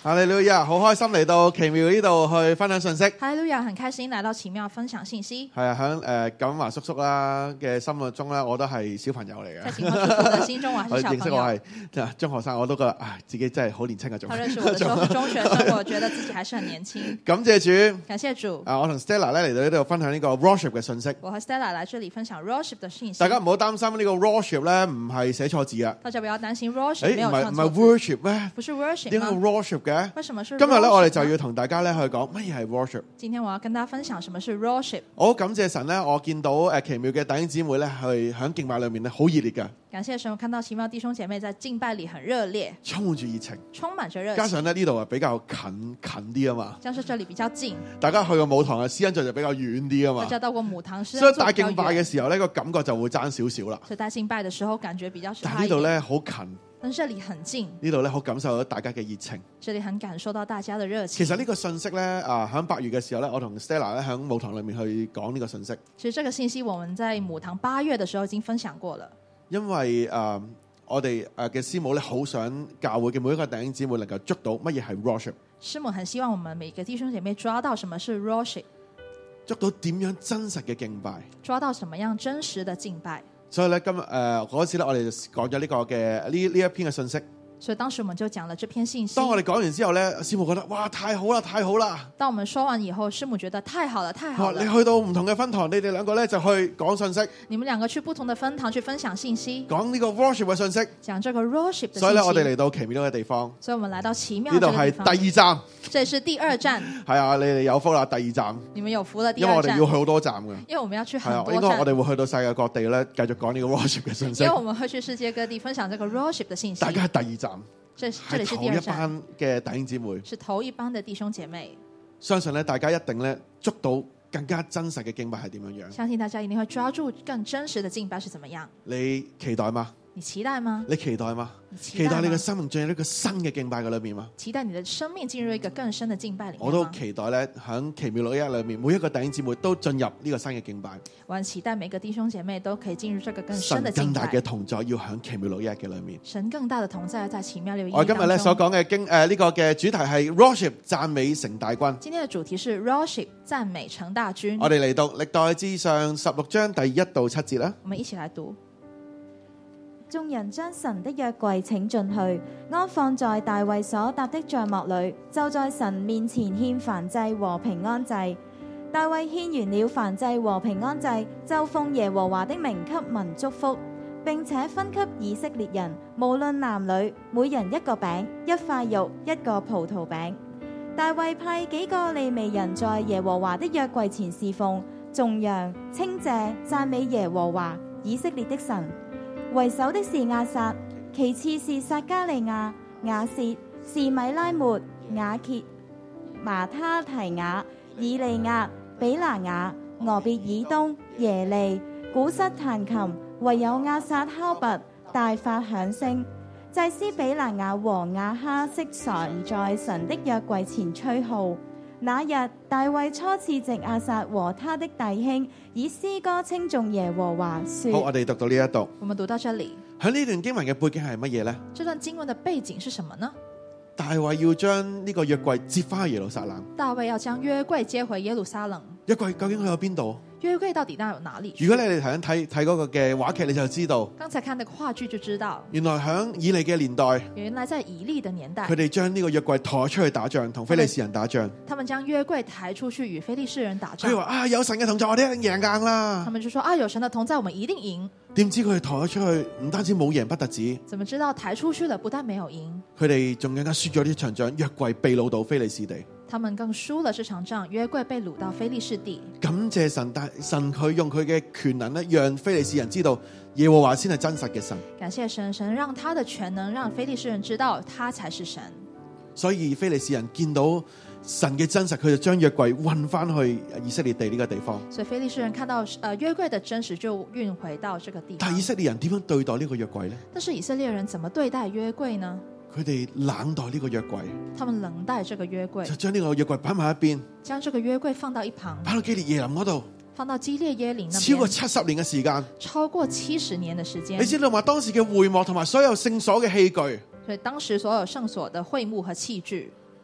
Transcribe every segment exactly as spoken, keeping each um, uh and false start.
哈利路亞，好開心嚟到奇妙呢度去分享信息。 哈利路亞，很開心來到奇妙分享信息。 係啊，喺誒錦華叔叔啦嘅心目中咧，我都係小朋友嚟嘅。 在錦華叔叔嘅心中，我係小朋友。 認識我係中學生，我都覺得唉，自己真係好年輕嘅種。 他認識我嘅時候係中學生，我覺得自己還是很年輕。 感謝主， 感謝主。 啊，我同 Stella 咧嚟到呢度分享呢個 worship 嘅信息。 我和 Stella 來這裡分享 worship 嘅信息。 大家唔好擔心呢個 worship 咧，唔係寫錯字啊。 大家不要擔心 worship 沒有錯字。 唔係 worship 咩？ 不是 worship 點解 worship 嘅？ 為什麼是？ 今日咧，我哋就要同大家咧去講乜嘢係 worship。 今天我要跟大家分享什麼是 worship。 我好感謝神咧，我見到誒奇妙嘅弟兄姊妹咧，去響敬拜裏面咧好熱烈嘅。 感謝神，我看到奇妙弟兄姐妹在敬拜裡很熱烈， 充滿住熱情， 充滿着熱情。 加上咧呢度啊比較近近啲啊嘛， 加上這裡比較近， 大家去個母堂嘅施恩座就比較遠啲啊嘛。 大家到過母堂施恩座比較遠， 所以帶敬拜嘅時候呢個感覺就會爭少少啦。 所以帶敬拜嘅時候感覺比較少。 但係呢度咧好近。 但這裡很近， 呢度咧好感受到大家嘅熱情。 這裡很感受到大家的熱情。 其實呢個信息咧，啊喺八月嘅時候咧，我同 Stella 咧喺母堂裏面去講呢個信息。 其實這個信息我們在母堂八月嘅時候已經分享過了。 因為誒、呃、我哋誒嘅師母咧，好想教會嘅每一個弟兄姊妹能夠捉到乜嘢係 worship。 師母很希望我們每個弟兄姐妹抓到什麼是 worship， 捉到點樣真實嘅敬拜， 抓到什麼樣真實的敬拜。 所以咧今日誒嗰次咧，我哋講咗呢個嘅呢呢一篇嘅信息。 所以當時我們就講了這篇信息。 當我哋講完之後咧，師母覺得哇太好啦，太好啦！ 當我們說完以後，師母覺得太好了，太好了。 你去到唔同嘅分堂，你哋兩個咧就去講信息。 你們兩個去不同的分堂去分享信息， 講呢個 worship 嘅信息， 講這個 worship 的信息。 所以咧，我哋嚟到奇妙嘅地方。 所以我們來到奇妙呢度係第二站， 這是第二站。 係啊，你哋有福啦，第二站。 你們有福了，第二站。 因為我哋要去好多站嘅。 因為我們要去很多站。 應該我哋會去到世界各地咧，繼續講呢個 worship 嘅信息。 因為我們會去世界各地分享這個 worship 的信息。 大家係第二站。 這這裏是第二站， 係頭一班嘅弟兄姊妹， 是頭一班的弟兄姐妹。 相信咧，大家一定咧捉到更加真實嘅敬拜係點樣樣。 相信大家一定會抓住更真實的敬拜是怎麼樣。 你期待嗎？ 你期待嗎？ 你期待嗎？ 期待你嘅生命進入一個新嘅敬拜嘅裏面嗎？ 期待你的生命進入一個更深的敬拜裏面。 我都期待咧，喺奇妙六一裏面，每一個弟兄姊妹都進入呢個新嘅敬拜。 我很期待每個弟兄姐妹都可以進入這個更深的敬拜。 神更大嘅同在要喺奇妙六一嘅裏面。 神更大的同在在奇妙六一。 我今日咧所講嘅經誒呢個嘅主題係 worship 讚美成大軍。 今天的主題是 worship 讚美成大軍。 我哋嚟讀歷代志上十六章第一到七節啦。 我們一起來讀。 眾人將神的約櫃請進去，安放在大衛所搭的帳幕裏，就在神面前獻燔祭和平安祭。大衛獻完了燔祭和平安祭，就奉耶和華的名給民祝福，並且分給以色列人，無論男女，每人一個餅、一塊肉、一個葡萄餅。大衛派幾個利未人在耶和華的約櫃前侍奉，頌揚、稱謝、讚美耶和華以色列的神。為首的是亞薩，其次是撒迦利亞、亞薛，是米拉末、雅歇、馬他提雅、以利亞、比拿雅、俄別以東、耶利、古瑟彈琴，唯有亞薩敲拔，大發響聲。祭司比拿雅和亞哈悉常在神的約櫃前吹號。那日大衛初次藉亞薩和他的弟兄以詩歌稱頌耶和華說。 好，我哋讀到呢一度。 我們讀到這裡。 喺呢段經文嘅背景係乜嘢呢？ 這段經文的背景是什麼呢？ 大衛要將呢個約櫃接翻去耶路撒冷。 大衛要將約櫃接回耶路撒冷。 約櫃究竟去到邊度？ 約櫃到底那有哪裡？ 如果你哋頭先睇睇嗰個嘅話劇，你就知道。 剛才看那個話劇就知道。 原來喺以利嘅年代， 原來在以利的年代， 佢哋將呢個約櫃抬出去打仗，同非利士人打仗。 他們將約櫃抬出去與非利士人打仗。 佢話啊，有神嘅同在，我哋一定贏硬啦。 他們就說啊，有神的同在，我們一定贏。 點知佢哋抬咗出去，唔單止冇贏不特止， 怎麼知道抬出去了不但沒有贏， 佢哋仲更加輸咗呢場仗，約櫃被擄到非利士地。 他們更輸了這場仗，約櫃被擄到非利士地。 感謝神，但神佢用佢嘅權能咧，讓非利士人知道耶和華先係真實嘅神。 感謝神，神讓他的權能讓非利士人知道他才是神。 所以非利士人見到神嘅真實，佢就將約櫃運翻去以色列地呢個地方。 所以非利士人看到呃約櫃的真實，就運回到這個地方。 但以色列人點樣對待呢個約櫃呢？ 但是以色列人怎麼對待約櫃呢？ 佢哋冷待呢個約櫃， 他們冷待這個約櫃， 就將呢個約櫃擺埋一邊， 將這個約櫃放到一旁， 擺到基列耶林嗰度， 放到基列耶林那邊， 超過七十年嘅時間， 超過七十年的時間。 你知道嗎？當時嘅會幕同埋所有聖所嘅器具， 所以當時所有聖所的會幕和器具，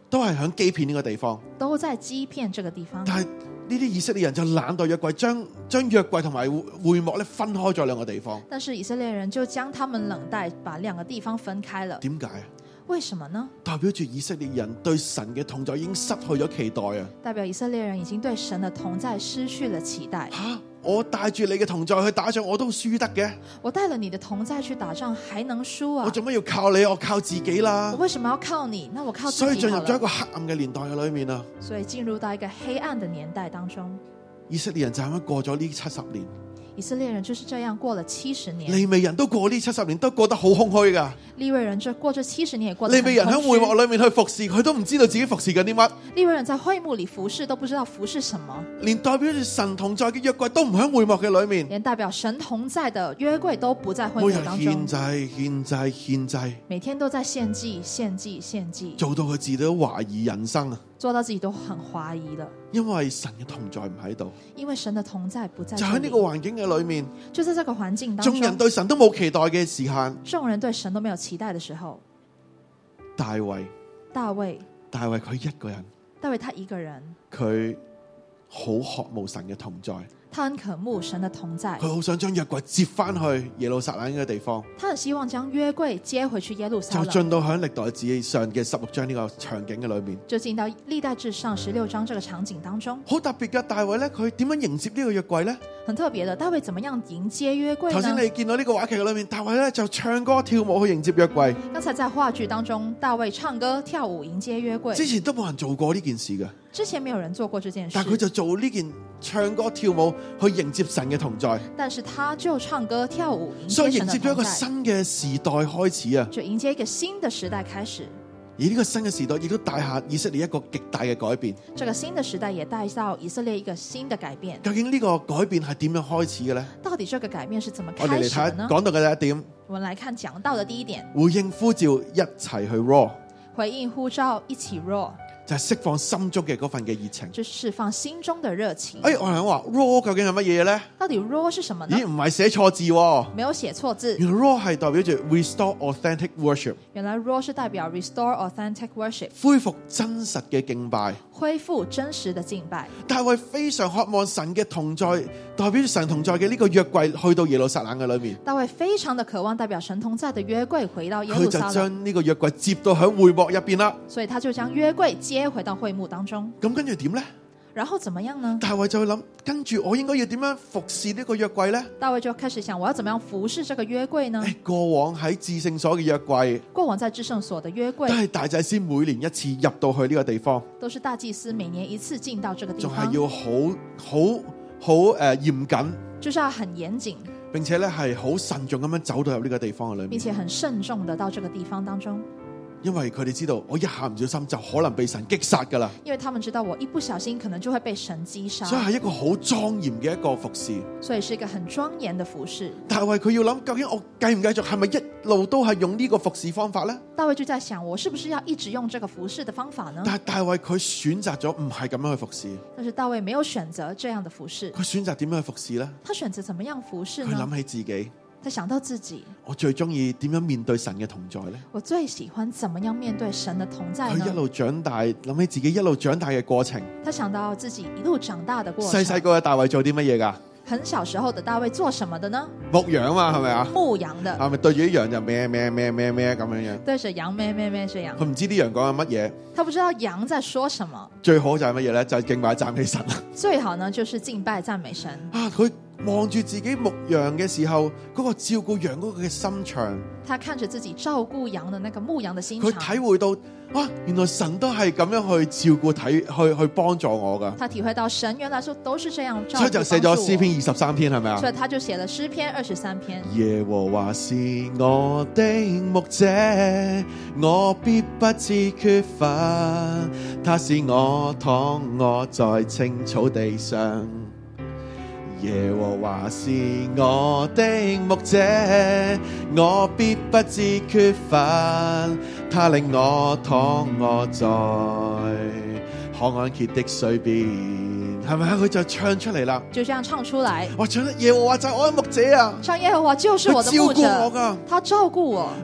都係響基遍呢個地方。 都在基遍這個地方。 但係呢啲以色列人就懶惰約櫃，將將約櫃同埋會幕咧分開咗兩個地方。 但是以色列人就將他們冷待，把兩個地方分開了。 點解啊？ 為什麼呢？ 代表住以色列人對神嘅同在已經失去咗期待啊！ 代表以色列人已經對神的同在失去了期待。 吓，我帶住你嘅同在去打仗，我都輸得嘅。 我帶了你的同在去打仗，還能輸啊？ 我做乜要靠你？我靠自己啦。 我為什麼要靠你？那我靠自己好了。 所以進入咗一個黑暗嘅年代嘅裏面啊！ 所以進入到一個黑暗的年代當中， 以色列人就咁樣過咗呢七十年。 以色列人就是這樣過了七十年。 利未人都過呢七十年，都過得好空虛噶。 利未人這過這七十年也過得很空虛。 利未人喺會幕裏面去服侍，佢都唔知道自己服侍緊啲乜。 利未人在會幕裏服侍，都不知道服侍什麼。 連代表住神同在嘅約櫃都唔喺會幕嘅裏面。 連代表神同在的約櫃都不在會幕當中。 每日獻祭、獻祭、獻祭， 每天都在獻祭、獻祭、獻祭， 做到佢自己都懷疑人生啊！ 做到自己都很懷疑了。 因為神嘅同在唔喺度， 因為神的同在不在， 就喺呢個環境嘅裏面， 就在這個環境當中， 眾人對神都冇期待嘅時間， 眾人對神都沒有期待的時候， 大衛， 大衛， 大衛佢一個人， 大衛他一個人， 佢好渴慕神嘅同在。 他很渴慕神的同在， 佢好想將約櫃接翻去耶路撒冷呢個地方。 他很希望將約櫃接回去耶路撒冷， 就進到喺歷代志記上嘅十六章呢個場景嘅裏面， 就進到歷代志上十六章這個場景當中。 好特別嘅，大衛咧，佢點樣迎接呢個約櫃咧？ 很特別的，大衛怎麼樣迎接約櫃呢？ 頭先你見到呢個話劇嘅裏面，大衛咧就唱歌跳舞去迎接約櫃。 剛才在話劇當中，大衛唱歌跳舞迎接約櫃。 之前都冇人做過呢件事嘅， 之前沒有人做過這件事， 但佢就做呢件唱歌跳舞去迎接神嘅同在。 但是他就唱歌跳舞迎接所以神的同在， 迎接咗一個新嘅時代開始啊！ 就迎接一個新的時代開始。 而呢個新嘅時代亦都帶下以色列一個極大嘅改變。 這個新的時代也帶到以色列一個新的改變。 究竟呢個改變係點樣開始嘅呢？ 到底這個改變是怎麼我哋嚟開始的呢？ 睇講到嘅第一點， 我們來看講到的第一點， 回應呼召一齊去 raw， 回應呼召一起 raw， 就係釋放心中嘅嗰份嘅熱情。 就是釋放心中的熱情。 哎，我想話 raw 究竟係乜嘢咧？ 到底 raw 是什麼呢？ 咦，唔係寫錯字喎， 沒有寫錯字。 原來 raw 係代表住 restore authentic worship， 原來 raw 是代表 restore authentic worship， 恢復真實嘅敬拜， 恢復真實的敬拜。 大衛非常渴望神嘅同在，代表住神同在嘅呢個約櫃去到耶路撒冷嘅裏面。 大衛非常的渴望代表神同在的約櫃回到耶佢就路撒冷， 將呢個約櫃接到喺會幕入邊啦。 所以他就將約櫃接回到會幕當中。 咁跟住點咧？ 然後怎麼樣呢？ 大衛就會諗，跟住我應該要點樣服侍呢個約櫃咧？ 大衛就開始想，我要怎麼樣服侍這個約櫃呢？ 誒，過往喺至聖所嘅約櫃， 過往在至聖所的約都櫃， 係大祭司每年一次入到去呢個地方， 都是大祭司每年一次進到這個地仲方， 係要好好好誒嚴謹， 就是要很嚴謹， 並且咧係好慎重咁樣走到入呢個地方嘅裏面， 並且很慎重的到這個地方當中， 因為佢哋知道我一下唔小心就可能被神擊殺噶啦， 因為他們知道我一不小心可能就會被神擊殺， 所以係一個好莊嚴嘅一個服侍。 所以是一個很莊嚴的服侍。 大衛佢要諗，究竟我繼唔繼續，係咪一路都係用呢個服侍方法呢？ 大衛就在想，我是不是要一直用這個服侍的方法呢？ 但係大衛佢選擇咗唔係咁樣去服侍， 但是大衛沒有選擇這樣的服侍， 佢選擇點樣去服侍呢？ 他選擇怎麼樣服侍呢？ 佢諗起自己， 他想到自己， 我最中意點樣面對神嘅同在呢？ 我最喜歡怎麼樣面對神的同在呢？ 佢一路長大，諗起自己一路長大嘅過程。 他想到自己一路長大的過程。 細細個嘅大衛做啲乜嘢噶？ 很小時候的大衛做什麼的呢？ 牧羊嘛，係咪啊？ 牧羊的， 係咪對住啲羊就咩咩咩咩咩咁樣樣？ 對着羊咩咩咩這樣。 佢唔知啲羊講緊乜嘢， 他不知道羊在說什麼。 最好就係乜嘢咧？就係敬拜讚美神啦。 最好呢，就是敬拜讚美神。 啊，佢望住自己牧羊嘅時候，嗰個照顧羊嗰個嘅心腸， 他看着自己照顧羊的那個牧羊的心腸， 佢體會到啊，原來神都係咁樣去照顧體去去幫助我噶。 他體會到神原來說都是這樣照顧， 所以就寫咗詩篇二十三篇，係咪啊？ 所以他就寫了詩篇二十三篇。 耶和華是我的牧者，我必不致缺乏。他使我躺臥在青草地上。耶和華是我的牧者，我必不致缺乏。他令我躺臥在可安歇的水邊，係咪啊？佢就唱出嚟啦， 就這樣唱出來。 我唱得耶和華就係我的牧者啊！ 唱耶和華就是我的牧者， 佢照顧我㗎， 他照顧我。 大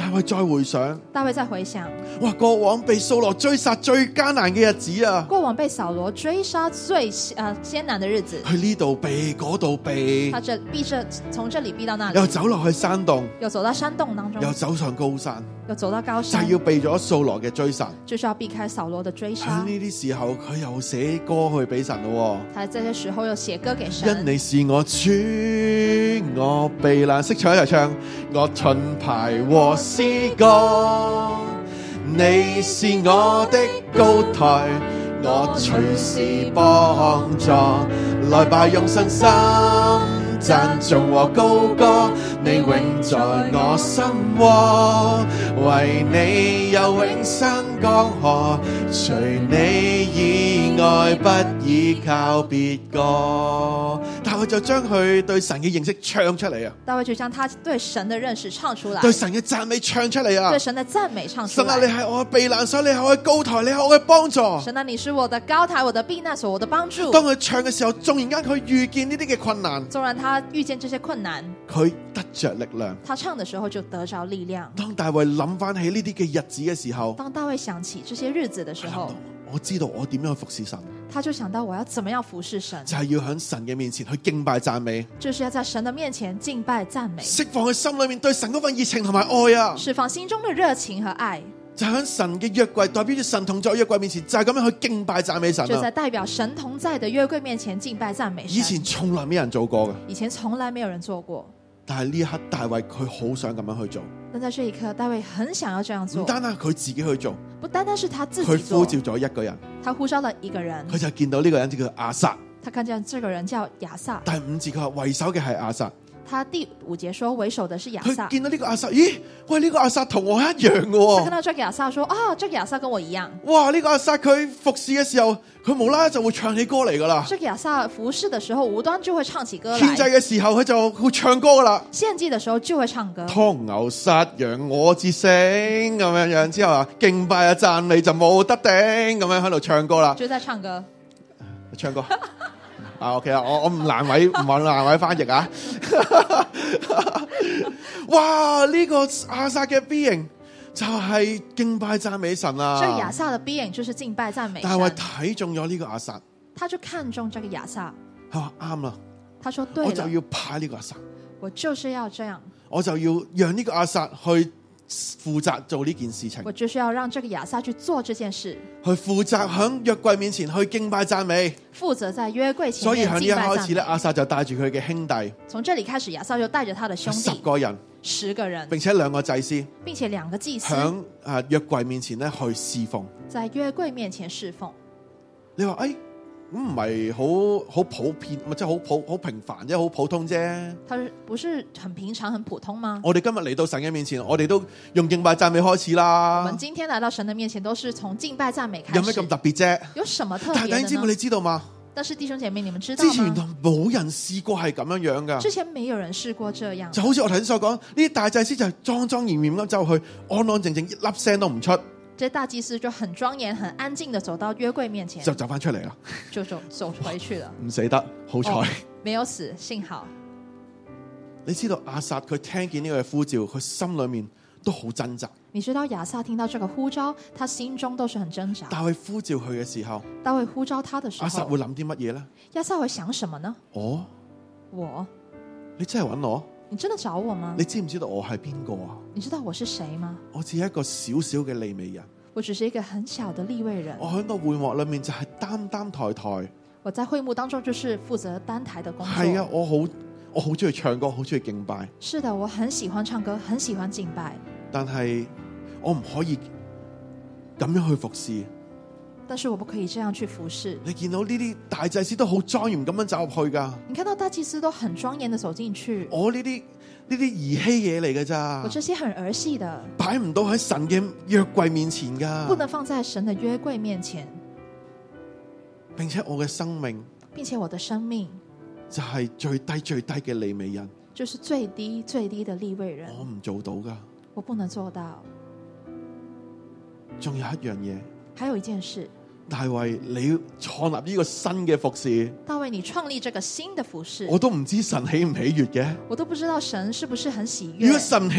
大衛再回想， 大衛再回想， 哇，過往被掃羅追殺最艱難嘅日子啊， 過往被掃羅追殺最呃艱難的日子， 去呢度避，嗰度避， 他這避這從這裡避到那裡， 又走落去山洞， 又走到山洞當中， 又走上高山， 又走到高就山， 係要避咗掃羅嘅追殺。 就是要避開掃羅的追喺殺。 呢啲時候，佢又寫歌去俾神咯。 他在這些時候又寫歌給因神， 你是我主，我避難，識唱一齊唱，我盾牌和詩歌，你是我的高台，我隨時幫助，來吧用信心讚頌和高歌，你永在我心窩，為你有永生江河，除你以外不依靠別個。大衛就將佢對神嘅認識唱出嚟啊！ 大衛就將他對神的認識唱出來， 對神嘅讚美唱出嚟啊！ 對神的讚美唱出神啊， 來。 你係我嘅避難所，你係我嘅高台，你係我嘅幫助。 神啊，你是我的高台，我的避難所，我的幫助。 當佢唱嘅時候，縱然間佢遇見呢啲嘅困難， 縱然他遇見這些困難， 佢得着力量。 他唱的時候就得着力量。 當大衛諗翻起呢啲嘅日子嘅時候， 當大衛想起這些日子的時候， 我知道我點樣去服侍神， 他就想到我要怎麼樣服侍神， 就係要喺神嘅面前去敬拜讚美， 就是要在神的面前敬拜讚美， 釋放佢心裏面對神嗰份熱情同埋愛啊！ 釋放心中的熱情和愛， 就喺神嘅約櫃，代表住神同在約櫃面前，就係咁樣去敬拜讚美神就在啊！ 代表神同在的約櫃面前敬拜讚美神。 以前從來冇人做過嘅， 以前從來沒有人做過， 但係呢一刻大衛佢好想咁樣去做， 但在這一刻，大衛很想要這樣唔做， 單單係佢自己去做， 不單單是他自己佢呼做， 召咗一個人， 他呼召了一個人， 佢就見到呢個人就叫亞撒。 他看見這個人叫亞撒。 第五節佢話為首嘅係亞撒， 他第五節說為首的是亞撒。 佢見到呢個亞撒，咦？喂，呢個亞撒同我一樣嘅喎。 他看到這個亞撒說：啊，這個亞撒跟我一樣。 哇！呢個亞撒佢服侍嘅時候，佢無啦啦就會唱起歌嚟噶啦。 這個亞撒服侍的時候，無端就會唱起歌來。 獻祭嘅時候，佢就會唱歌噶啦。 獻祭的時候就會唱歌。 劏牛殺羊我至醒咁樣樣之後啊，敬拜啊讚美就冇得頂咁樣喺度唱歌啦。 就在唱歌， 唱歌啊 OK 啦，我我唔難為唔難為翻譯啊。哇！呢、這個亞撒嘅 B 型就係敬拜讚美神啊。 這個亞撒的 B 型就是敬拜讚美神。 大衛睇中咗呢個亞撒， 他就看中這個亞撒。 佢話啱啦， 他說對了， 我就要派呢個亞撒， 我就是要這樣， 我就要讓呢個亞撒去負責做呢件事情， 我就是要讓這個亞撒去做這件事， 去負責喺約櫃面前去敬拜讚美。 負責在約櫃前所以喺呢一面敬拜開始咧， 讚美。 亞撒就帶住佢嘅兄弟， 從這裡開始，亞撒就帶着他的兄弟十個人， 十個人， 並且兩個祭司並且兩個祭司喺啊約櫃面前咧去侍奉。 在約櫃面前侍奉。 你話誒？咁唔係好好普遍，咪即係好普好平凡，即係好普通啫。 他不是很平常、很普通嗎？ 我哋今日嚟到神嘅面前，我哋都用敬拜讚美開始啦。 我們今天來到神的面前，都是從敬拜讚美開始。 有咩咁特別啫？ 有什麼特別的呢？ 但係弟兄姊妹，你知道嗎？ 但是弟兄姐妹，你們知道之前原來嗎？ 冇人試過係咁樣樣噶。 之前沒有人試過這樣， 就好似我頭先所講，呢啲大祭司就係莊莊嚴嚴咁走去，安安靜靜，一粒聲都唔出， 這大祭司就很莊嚴、很安靜的走到約櫃面前， 就走翻出嚟啦， 就走走回去了， 唔死得，好彩。 哦沒有死，幸好。 你知道亞撒佢聽見呢個呼召，佢心裏面都好掙扎。 你知道亞撒聽到這個呼召，他心中都是很掙扎。 大衛呼召佢嘅時候， 大衛呼召他的時候， 亞撒會諗啲乜嘢咧？ 亞撒會想什麼呢？ 哦， 我， 你真係揾我？ 你真的找我嗎？ 你知唔知道我係邊個啊？ 你知道我是誰嗎？ 我只係一個小小嘅利未人， 我只是一個很小的利未人。 我喺個會幕裏面就係擔擔抬抬。 我在會幕當中就是負責單台的工作。 係啊，我好我好中意唱歌，好中意敬拜。 是的，我很喜歡唱歌，很喜歡敬拜。 但係我唔可以咁樣去服侍。 但是我不可以這樣去服侍。 你見到呢啲大祭司都好莊嚴咁樣走入去噶。 你看到大祭司都很莊嚴的走進去。 我呢啲呢啲兒戲嘢嚟嘅咋？ 我這些很兒戲的， 擺唔到喺神嘅約櫃面前噶。 不能放在神的約櫃面前。 並且我嘅生命， 並且我的生命就係最低最低嘅利未人， 就是最低最低的利未人。 我唔做到噶。 我不能做到。 仲有一樣嘢， 還有一件事， 大衛你創立呢個新嘅服侍， 大衛你創立這個新的服侍， 我都唔知神喜唔喜悅嘅。 我都不知道神是不是很喜悅。 如果神喜悅，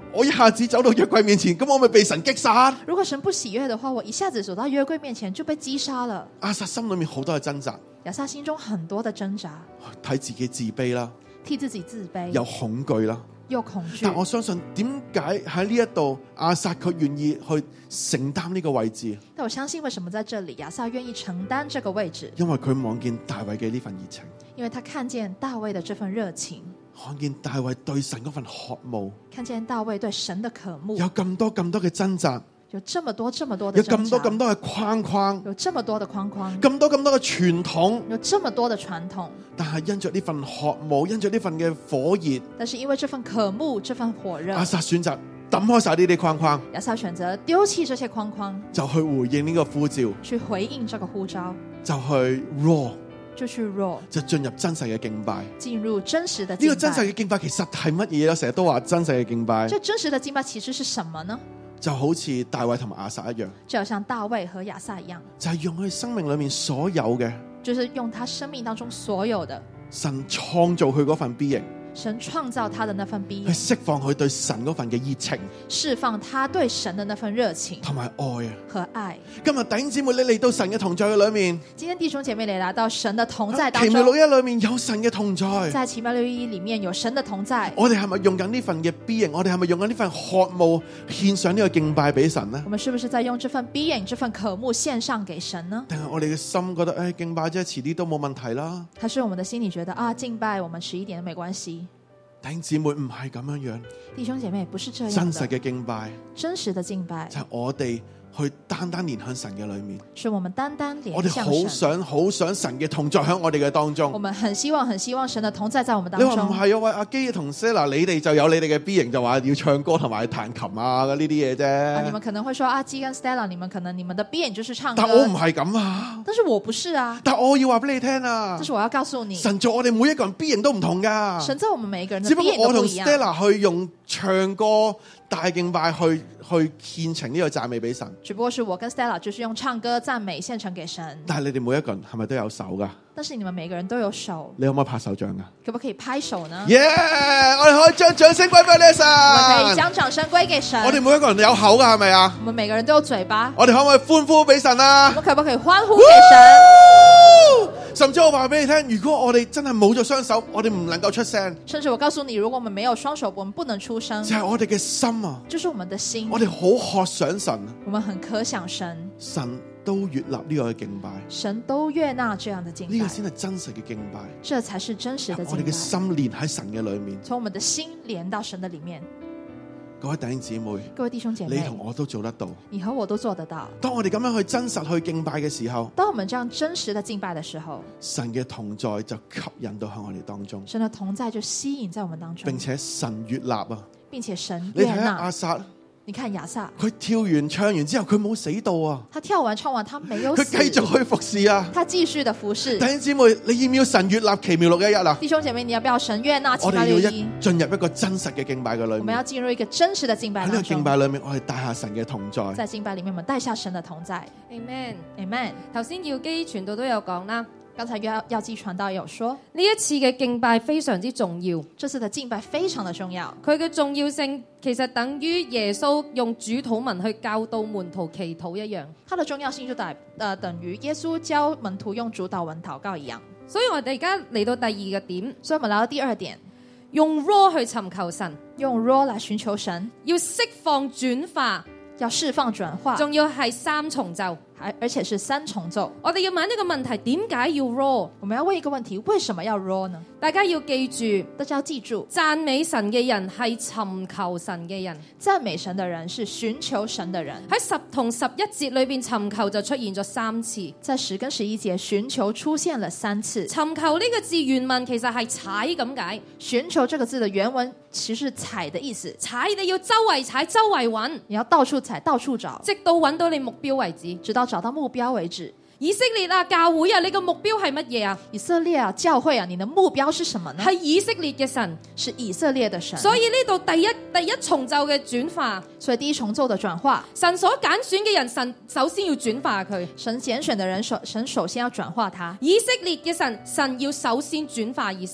我一下子走到約櫃面前，咁我咪被神擊殺。 如果神不喜悦的话，我一下子走到约柜面前就被击杀了。 亞撒心裏面好多嘅掙扎， 亚撒心中很多的挣扎， 睇自己自卑啦， 替自己自卑， 有恐懼啦。 又恐惧。 但我相信點解喺呢一度亞撒佢願意去承擔呢個位置？ 但我相信為什麼在這裡亞撒願意承擔這個位置？ 因為佢望見大衛嘅呢份熱情， 因為他看見大衛的這份熱情， 看見大衛對神嗰份渴慕， 看見大衛對神的渴慕， 有咁多咁多嘅掙扎， 有這麼多這麼多的有掙扎， 咁多咁多嘅框框， 有這麼多的框框， 咁多咁多嘅傳統， 有這麼多的傳統。 但係因着呢份渴慕，因着呢份嘅火熱， 但是因為這份渴慕，這份火熱， 亞撒選擇抌開晒呢啲框框， 亞撒選擇丟棄這些框框， 就去回應呢個呼召， 去回應這個呼召， 就去 raw， 就去 raw， 就進入真實嘅敬拜。 進入真實的呢敬拜。 個真實嘅敬拜其實係乜嘢？我成日都話真實嘅敬拜， 這真實的敬拜其實是什麼呢？ 就好似大衛同埋亞撒一樣， 就好像大衛和亞撒一樣， 就係用佢生命裏面所有嘅， 就是用他生命當中所有的， 神創造佢嗰份 B 型， 神創造他的那份 B， 去釋放佢對神嗰份嘅熱情， 釋放他對神的那份熱情同埋愛啊！ 和愛。 今日弟兄姊妹，你嚟到神嘅同在嘅裏面， 今天弟兄姐妹你來到神的同在當奇妙六中， 一裏面有神嘅同在， 在奇妙六一裡面有神的同在。 我哋係咪用緊呢份嘅 B 型？我哋係咪用緊呢份渴慕獻上呢個敬拜俾神呢？ 我們是不是在用這份 B 眼、這份渴慕獻上給神呢？ 定係我哋嘅心覺得誒、哎、敬拜啫，遲啲都冇問題啦？ 還是我們的心裡覺得啊，敬拜我們遲一點都沒關係？ 弟兄姊妹唔係咁樣樣， 弟兄姐妹不是這樣的， 真實嘅敬拜真實的敬拜就係我哋去單單連向神嘅裏面， 是我們單單我哋好連向神。 想好想神嘅同在喺我哋嘅當中我。們很希望很希望神的同在在我們當你話唔中。 係啊？喂，阿基同 Stella，你哋就有你哋嘅 B 型，就話要唱歌同埋彈琴啊呢啲嘢啊，你啫。 們可能會說啊，基跟 Stella，你們可能你們的 B 眼就是唱歌， 但我唔係咁啊！ 但是我不是啊， 但我要話俾你聽啊但！是我要告訴你， 神做我哋每一個人 B 型都唔同噶， 神在我們每一個人的只不 B 過我同眼都不一樣。 Stella 去用唱歌大敬拜去去獻呈呢個讚美俾神。 只不過是我跟 Stella 就是用唱歌讚美獻呈給神， 但係你哋每一個人係咪都有手噶？ 但是你們每個人都有手， 你可唔可以拍手掌啊？ 可不可以拍手呢？ 耶！我哋可以將掌聲歸俾你神。 我們可以將掌聲歸給神。 我哋每一個人有口噶係咪啊？ 我們每個人都有嘴巴， 我哋可唔可以歡呼俾神啊我？們可不可以歡呼給神？ 甚至我話俾你聽，如果我哋真係冇咗雙手，我哋唔能夠出聲， 甚至我告訴你，如果我們沒有雙手，我們不能出聲， 就係我哋嘅心啊！ 就是我們的心。 我哋好渴想神， 我們很可想神， 神都悅納呢個嘅敬拜， 神都悅納這樣的敬拜， 呢個先係真實嘅敬拜。 這才是真實的敬拜。 我哋嘅心連喺神嘅裏面， 從我們的心連到神的裡面。 各位弟兄姊妹， 各位弟兄姐妹， 你同我都做得到。 你和我都做得到。 當我哋咁樣去真實去敬拜嘅時候， 當我們這樣真實的敬拜的時候， 神嘅同在就吸引到喺我哋當中， 神的同在就吸引在我們當中， 並且神悅納啊！ 並且神你悅睇下亞納。 撒， 你看亞撒， 佢跳完唱完之後，佢冇死到啊！ 他跳完唱完，他沒有佢死， 繼續去服侍啊！ 他繼續的服侍弟。兄姊妹，你要唔要神悅納奇妙六一一啊？ 弟兄姐妹，你要不要神悅納奇我妙六一哋要一？進入一個真實嘅敬拜嘅裏我們要面， 進入一個真實的敬拜喺呢個當中， 敬拜裏面，我哋帶下神嘅同在。 在敬拜裡面，我們帶下神的同在。 Amen。 Amen。 頭先耀基傳道都有講啦， 剛才耀耀基傳道有說， 呢一次嘅敬拜非常之重要， 這次的敬拜非常的重要。 佢嘅重要性其實等於耶穌用主禱文去教導門徒祈禱一樣。 它的重要性就等呃等於耶穌教門徒用主禱文禱告一樣。 所以我哋而家嚟到第二個點， 所以我們來到第二點， 用 raw 去尋求神， 用 raw 來尋求神， 要釋放轉化， 要釋放轉化， 仲要係三重奏。 而而且是三重奏。 我哋要問一個問題，點解要 raw？ 我們要問一個問題，為什麼要 raw 呢？ 大家要記住， 大家要記住， 讚美神嘅人係尋求神嘅人。 讚美神的人是尋求神的人。 喺十同十一節裏邊，尋求就出現咗三次。 在十跟十一節，尋求出現了三次。 尋求呢個字原文其實係踩咁解， 尋求這個字的原文其實是踩的意思， 踩你要周圍踩，周圍揾， 你要到處踩，到處找， 直到揾到你目標為止。 直到找到目標為止。 以色列啊，教會啊，你個目標係乜嘢啊？ 以色列啊，教會啊，你的目標是什麼呢？ 係以色列嘅神， 是以色列的神。 所以呢度第一第一重奏嘅轉化， 所以第一重奏的轉化， 神所揀選嘅人，神首先要轉化佢。 神揀選的人首神首先要轉化他。 以色列嘅神，神要首先轉化以色列。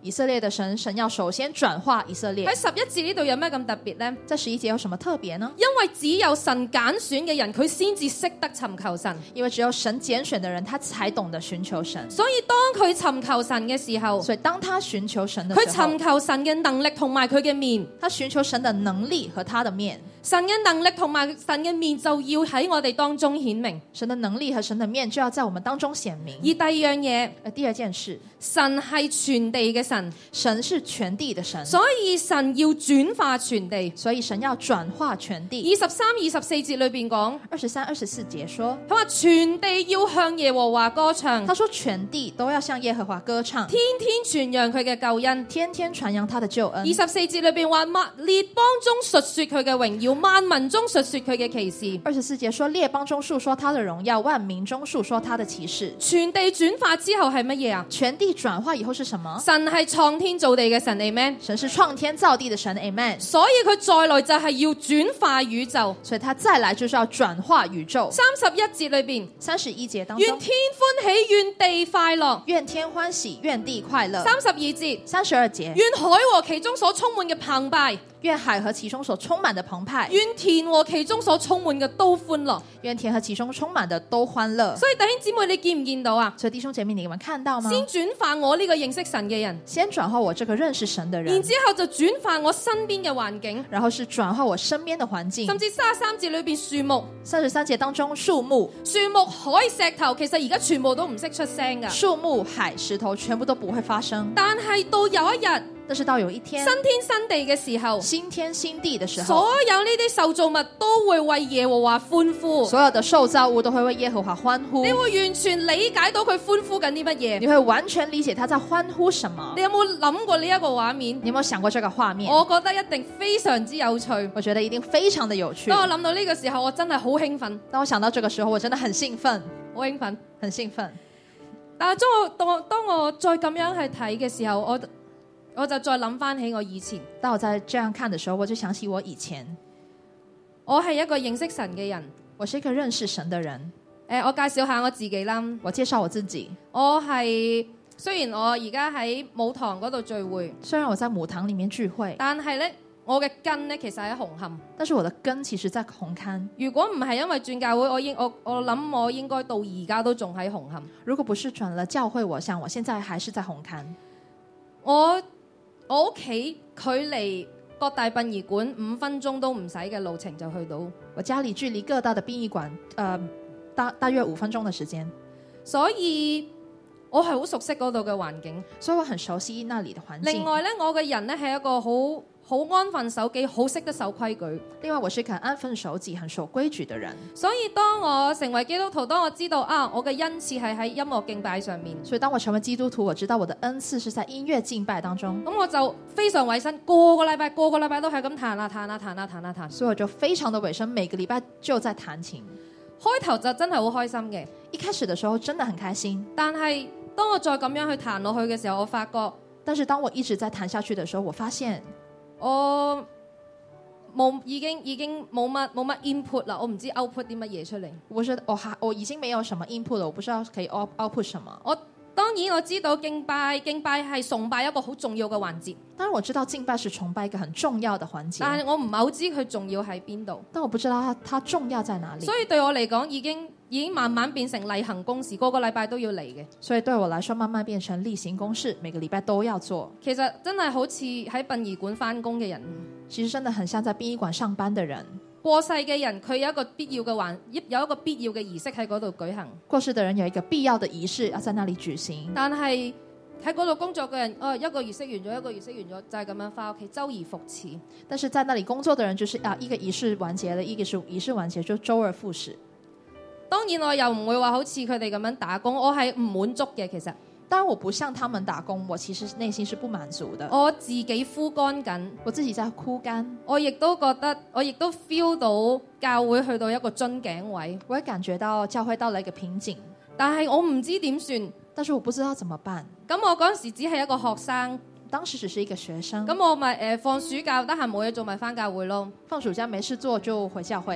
以色列的神，神要首先轉化以色列。 喺十一節呢度有咩咁特別呢？ 在十一節有什麼特別呢？ 因為只有神揀選嘅人，佢先至識得尋求神。 因為只有神揀選的人，他才懂得尋求神。 所以當佢尋求神嘅時候， 所以當他尋求神的時候， 佢尋求神嘅能力同埋佢嘅面， 他尋求神的能力和他的面。 神嘅能力同埋神嘅面就要喺我哋當中顯明。 神的能力和神的面就要在我們當中顯明。 而第二樣嘢， 呃，第二件事， 神係全地嘅神， 神是全地的神， 所以神要轉化全地。 所以神要轉化全地。 二十三、二十四節裏邊講， 二十三、二十四節說， 佢話全地要向耶和華歌唱， 他說全地都要向耶和華歌唱， 天天傳揚佢嘅救恩， 天天傳揚他的救恩。 二十四節裏邊話，列邦中述說佢嘅榮耀，萬民中述說佢嘅奇事。 二十四節說，列邦中述說他的榮耀，萬民中述說他的奇事。 全地轉化之後係乜嘢啊？ 全地轉化以後是什麼？ 神係創天造地嘅神 ，Amen。 神是創天造地的神 ，Amen。 所以佢再來就係要轉化宇宙， 所以他再來就是要轉化宇宙。 三十一節裏邊， 三十一節當中， 願天歡喜，願地快樂， 願天歡喜，願地快樂。 三十二節， 三十二節， 願海和其中所充滿嘅澎湃， 願海和其中所充滿的澎湃， 願田和其中所充滿嘅都歡樂， 願田和其中充滿的都歡樂。 所以弟兄姊妹，你見唔見到啊？ 所以弟兄姐妹，你們看到嗎？ 先轉化我呢個認識神嘅人， 先轉化我這個認識神的人， 然之後就轉化我身邊嘅環境， 然後是轉化我身邊的環境， 甚至三十三節裏邊樹木， 三十三節當中樹木、 樹木、海、石頭，其實而家全部都唔識出聲噶。 樹木、海、石頭全部都不會發聲， 但係到有一日， 但是到有一天， 新天新地嘅時候， 新天新地的時候， 所有呢啲受造物都會為耶和華歡呼， 所有的受造物都會為耶和華歡呼。 你會完全理解到佢歡呼緊啲乜嘢？ 你會完全理解他在歡呼什麼？ 你有冇諗過呢一個畫面？ 你有冇想過這個畫面？ 我覺得一定非常之有趣。 我覺得一定非常的有趣。 當我諗到呢個時候，我真係好興奮。 當我想到這個時候，我真的很興奮， 好興奮， 很興奮。 但係當我當我當我再咁樣去睇嘅時候，我我就再諗翻起我以前。 當我在這樣看的時候，我就想起我以前。 我係一個認識神嘅人， 我是一個認識神的人。 誒、呃，我介紹下我自己啦。 我介紹我自己。 我係雖然我而家喺母堂嗰度聚會， 雖然我在母堂裡面聚會， 但係咧我嘅根咧其實喺紅磡。 但是我的根其實在紅磡。 如果唔係因為轉教會，我應我我諗我應該到而家都仲喺紅磡。 如果不是轉了教會，我想我現在還是在紅磡。 我我屋企距離各大殯儀館五分鐘都唔使嘅路程就去到。 我家裡距離各大的殯儀館，呃，大大約五分鐘的時間， 所以我係好熟悉嗰度嘅環境， 所以我很熟悉那裡的環境。 另外咧，我嘅人咧係一個好好安分守己、好識得守規矩。 另外，我是一個很安分守己、很守規矩的人。 所以當我成為基督徒，當我知道啊，我嘅恩賜係喺音樂敬拜上面， 所以當我成為基督徒，我知道我的恩賜是在音樂敬拜當中。 咁我就非常委身，個個禮拜、個個禮拜都係咁彈啊彈啊彈啊彈啊彈。 所以我就非常的委身，每個禮拜就在彈琴。 開頭就真係好開心嘅， 一開始的時候真的很開心。 但係當我再咁樣去彈落去嘅時候，我發覺， 但是當我一直在彈下去的時候，我發現我冇已經已經冇乜冇乜 input 啦，我唔知 output 啲乜嘢出嚟。 我是我還我已經沒有什麼 input 了，我不知道可以 out output 什麼。 我當然我知道敬拜敬拜係崇拜一個好重要嘅環節。 當然我知道敬拜是崇拜一個很重要的環節， 但係我唔係好知佢重要喺邊度。 但我不知道它它重要在哪裡。 所以對我嚟講，已經已經慢慢變成例行公事，個個禮拜都要嚟嘅。 所以對我來說，慢慢變成例行公事，每個禮拜都要做。 其實真係好似喺殯儀館返工嘅人， 其實真的很像在殯儀館上班的人。 過世嘅人，佢有一個必要嘅環，有一個必要嘅儀式喺嗰度舉行。 過世的人有一個必要的儀式要在那裡舉行。 但係喺嗰度工作嘅人，哦，一個儀式完咗，一個儀式完咗，就係咁樣返屋企，周而復始。 但是在那裡工作的人，就是啊，一個儀式完結了，一個是儀式完結就周而復始。 當然我又唔會話好似佢哋咁樣打工，我係唔滿足嘅。其實當然我不像他們打工，我其實內心是不滿足的。 我自己枯乾緊， 我自己在枯乾。 我亦都覺得，我亦都 feel 到教會去到一個樽頸位， 我也感覺到教會到了一個瓶頸， 但係我唔知點算， 但是我不知道怎麼辦。 咁我嗰陣時只係一個學生， 當時只是一個學生， 咁我咪誒、呃、放暑假得閒冇嘢做咪返教會咯， 放暑假沒事做就回教會。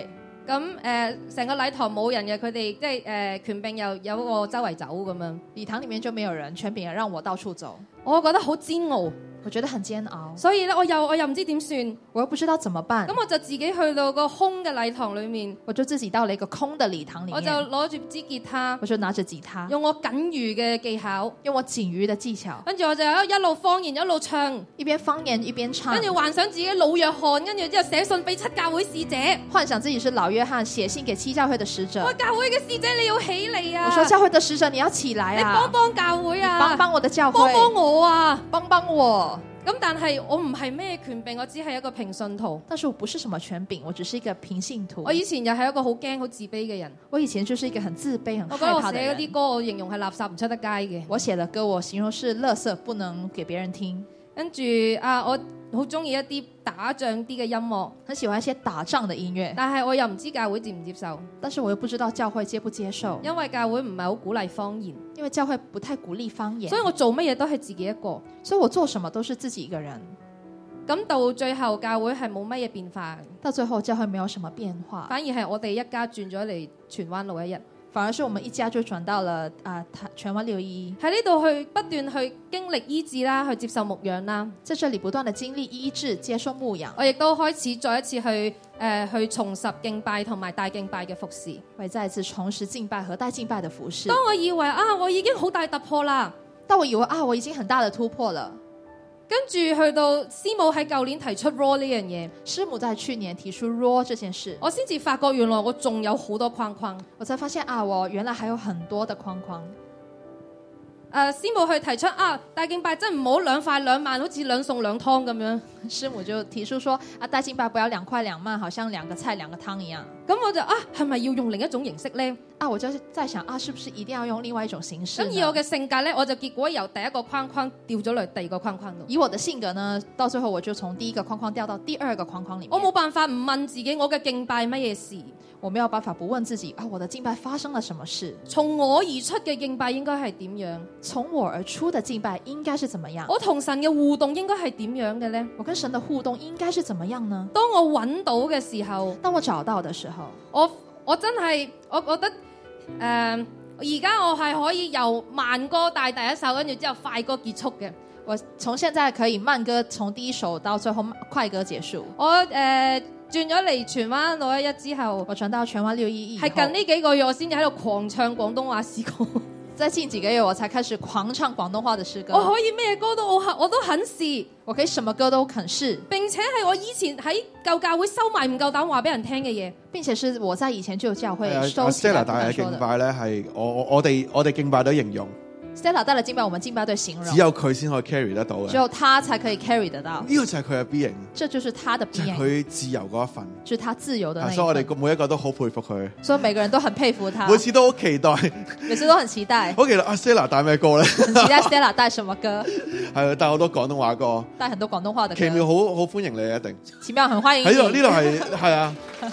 咁誒成個禮堂冇人嘅，佢哋即係誒權柄又有個周圍走咁樣， 禮堂裡面就沒有人，權柄也讓我到處走， 我覺得好煎熬， 我覺得很煎熬， 所以咧我又我又唔知點算， 我又不知道怎麼辦， 咁我就自己去到個空嘅禮堂裡面， 我就自己到了一個空的禮堂裡面， 我就攞住支吉他， 我就拿着吉他， 用我僅餘嘅技巧， 用我僅餘的技巧， 跟住我就一路方言一路唱， 一邊方言一邊唱， 跟住幻想自己老約翰，跟住之後寫信俾七教會使者， 幻想自己是老約翰，寫信給七教會的使者， 我教會嘅使者你要起嚟啊！ 我說教會的使者你要起來啊！ 你幫幫教會啊！ 幫幫我的教會， 幫幫我啊！ 幫幫我。 咁但係我唔係咩權柄，我只係一個平信徒。 但是我不是什麼權柄，我只是一個平信徒。 我以前又係一個好驚、好自卑嘅人。 我以前就是一個很自卑、很害怕的人。 我覺得我寫嗰啲歌，我形容係垃圾唔出得街嘅。 我寫的歌，我形容是垃圾，不能給別人聽。 跟住啊，我好中意一啲打仗啲嘅音樂， 很喜歡一些打仗的音樂。 但係我又唔知教會接唔接受， 但是我又不知道教會接不接受， 因為教會唔係好鼓勵方言， 因為教會不太鼓勵方言， 所以我做乜嘢都係自己一個， 所以我做什麼都是自己一個人。 咁到最後教會係冇乜嘢變化， 到最後教會沒有什麼變化， 反而係我哋一家轉咗嚟荃灣六一一。 反而是我們一家就轉到了啊荃灣六一一， 喺呢度去不斷去經歷醫治啦，去接受牧養啦， 在這裡不斷的經歷醫治，接受牧養。 我亦都開始再一次去誒、呃、去重拾敬拜同埋帶敬拜嘅服侍， 我也再一次重拾敬拜和帶敬拜的服侍。 當我以為啊我已經好大突破啦， 當我以為啊我已經很大的突破了。 跟住去到師母喺舊年提出 raw 呢樣嘢， 師母在去年提出 raw 這件事， 我先至發覺原來我仲有好多框框， 我才發現啊我原來還有很多的框框。 誒、呃、師母去提出啊帶敬拜真唔好兩塊兩萬，好似兩餸兩湯咁樣。 師母就提出說啊帶敬拜不要兩塊兩萬，好像兩個菜兩個湯一樣。 咁我就啊係咪要用另一種形式呢？ 啊我就在想啊是不是一定要用另外一種形式？ 咁以我嘅性格呢，我就結果由第一個框框掉咗落第二個框框度。 以我的性格呢，到最後我就從第一個框框掉到第二個框框裡面。 我冇辦法唔問自己我嘅敬拜乜嘢事， 我沒有辦法不問自己啊我的敬拜發生了什麼事？ 從我而出嘅敬拜應該係點樣？ 從我而出的敬拜應該是怎麼樣？ 我同神嘅互動應該係點樣嘅呢？ 我跟神的互動應該是怎麼樣呢？ 當我揾到嘅時候， 當我找到的時候， 我我真係我覺得誒，而、呃、家我係可以由慢歌帶第一首，跟住之後快歌結束嘅。 我從現在可以慢歌從第一首到最後快歌結束。 我誒、呃、轉咗嚟荃灣六一一之後， 我轉到荃灣六一一， 係近呢幾個月我先至喺度狂唱廣東話詩歌。 在近幾個月我才開始狂唱廣東話的詩歌。 我可以咩歌都我我都肯試， 我可以什麼歌都肯試， 並且係我以前喺舊教會收埋唔夠膽話俾人聽嘅嘢， 並且是我在以前就有教會收阿起來 Stella 帶嘅敬拜咧，係我我我哋我哋敬拜隊形容。 Stella 帶了敬拜，我們敬拜隊形容， 只有佢先可以 carry 得到嘅， 只有他才可以 carry 得到。 呢個就係佢嘅 B 型， 這就是他的 B 型， 佢自由嗰一份， 就是他自由的那一份。 所以我哋每一個都好佩服佢， 所以每個人都很佩服他， 每次都好期待， 每次都很期待。 好期待阿 Stella 帶咩歌咧？ 很期待 Stella 帶什麼歌？ 係帶好多廣東話歌， 帶很多廣東話的歌。 奇妙好好歡迎你一定， 奇妙很歡迎你。 喺度呢度係係啊，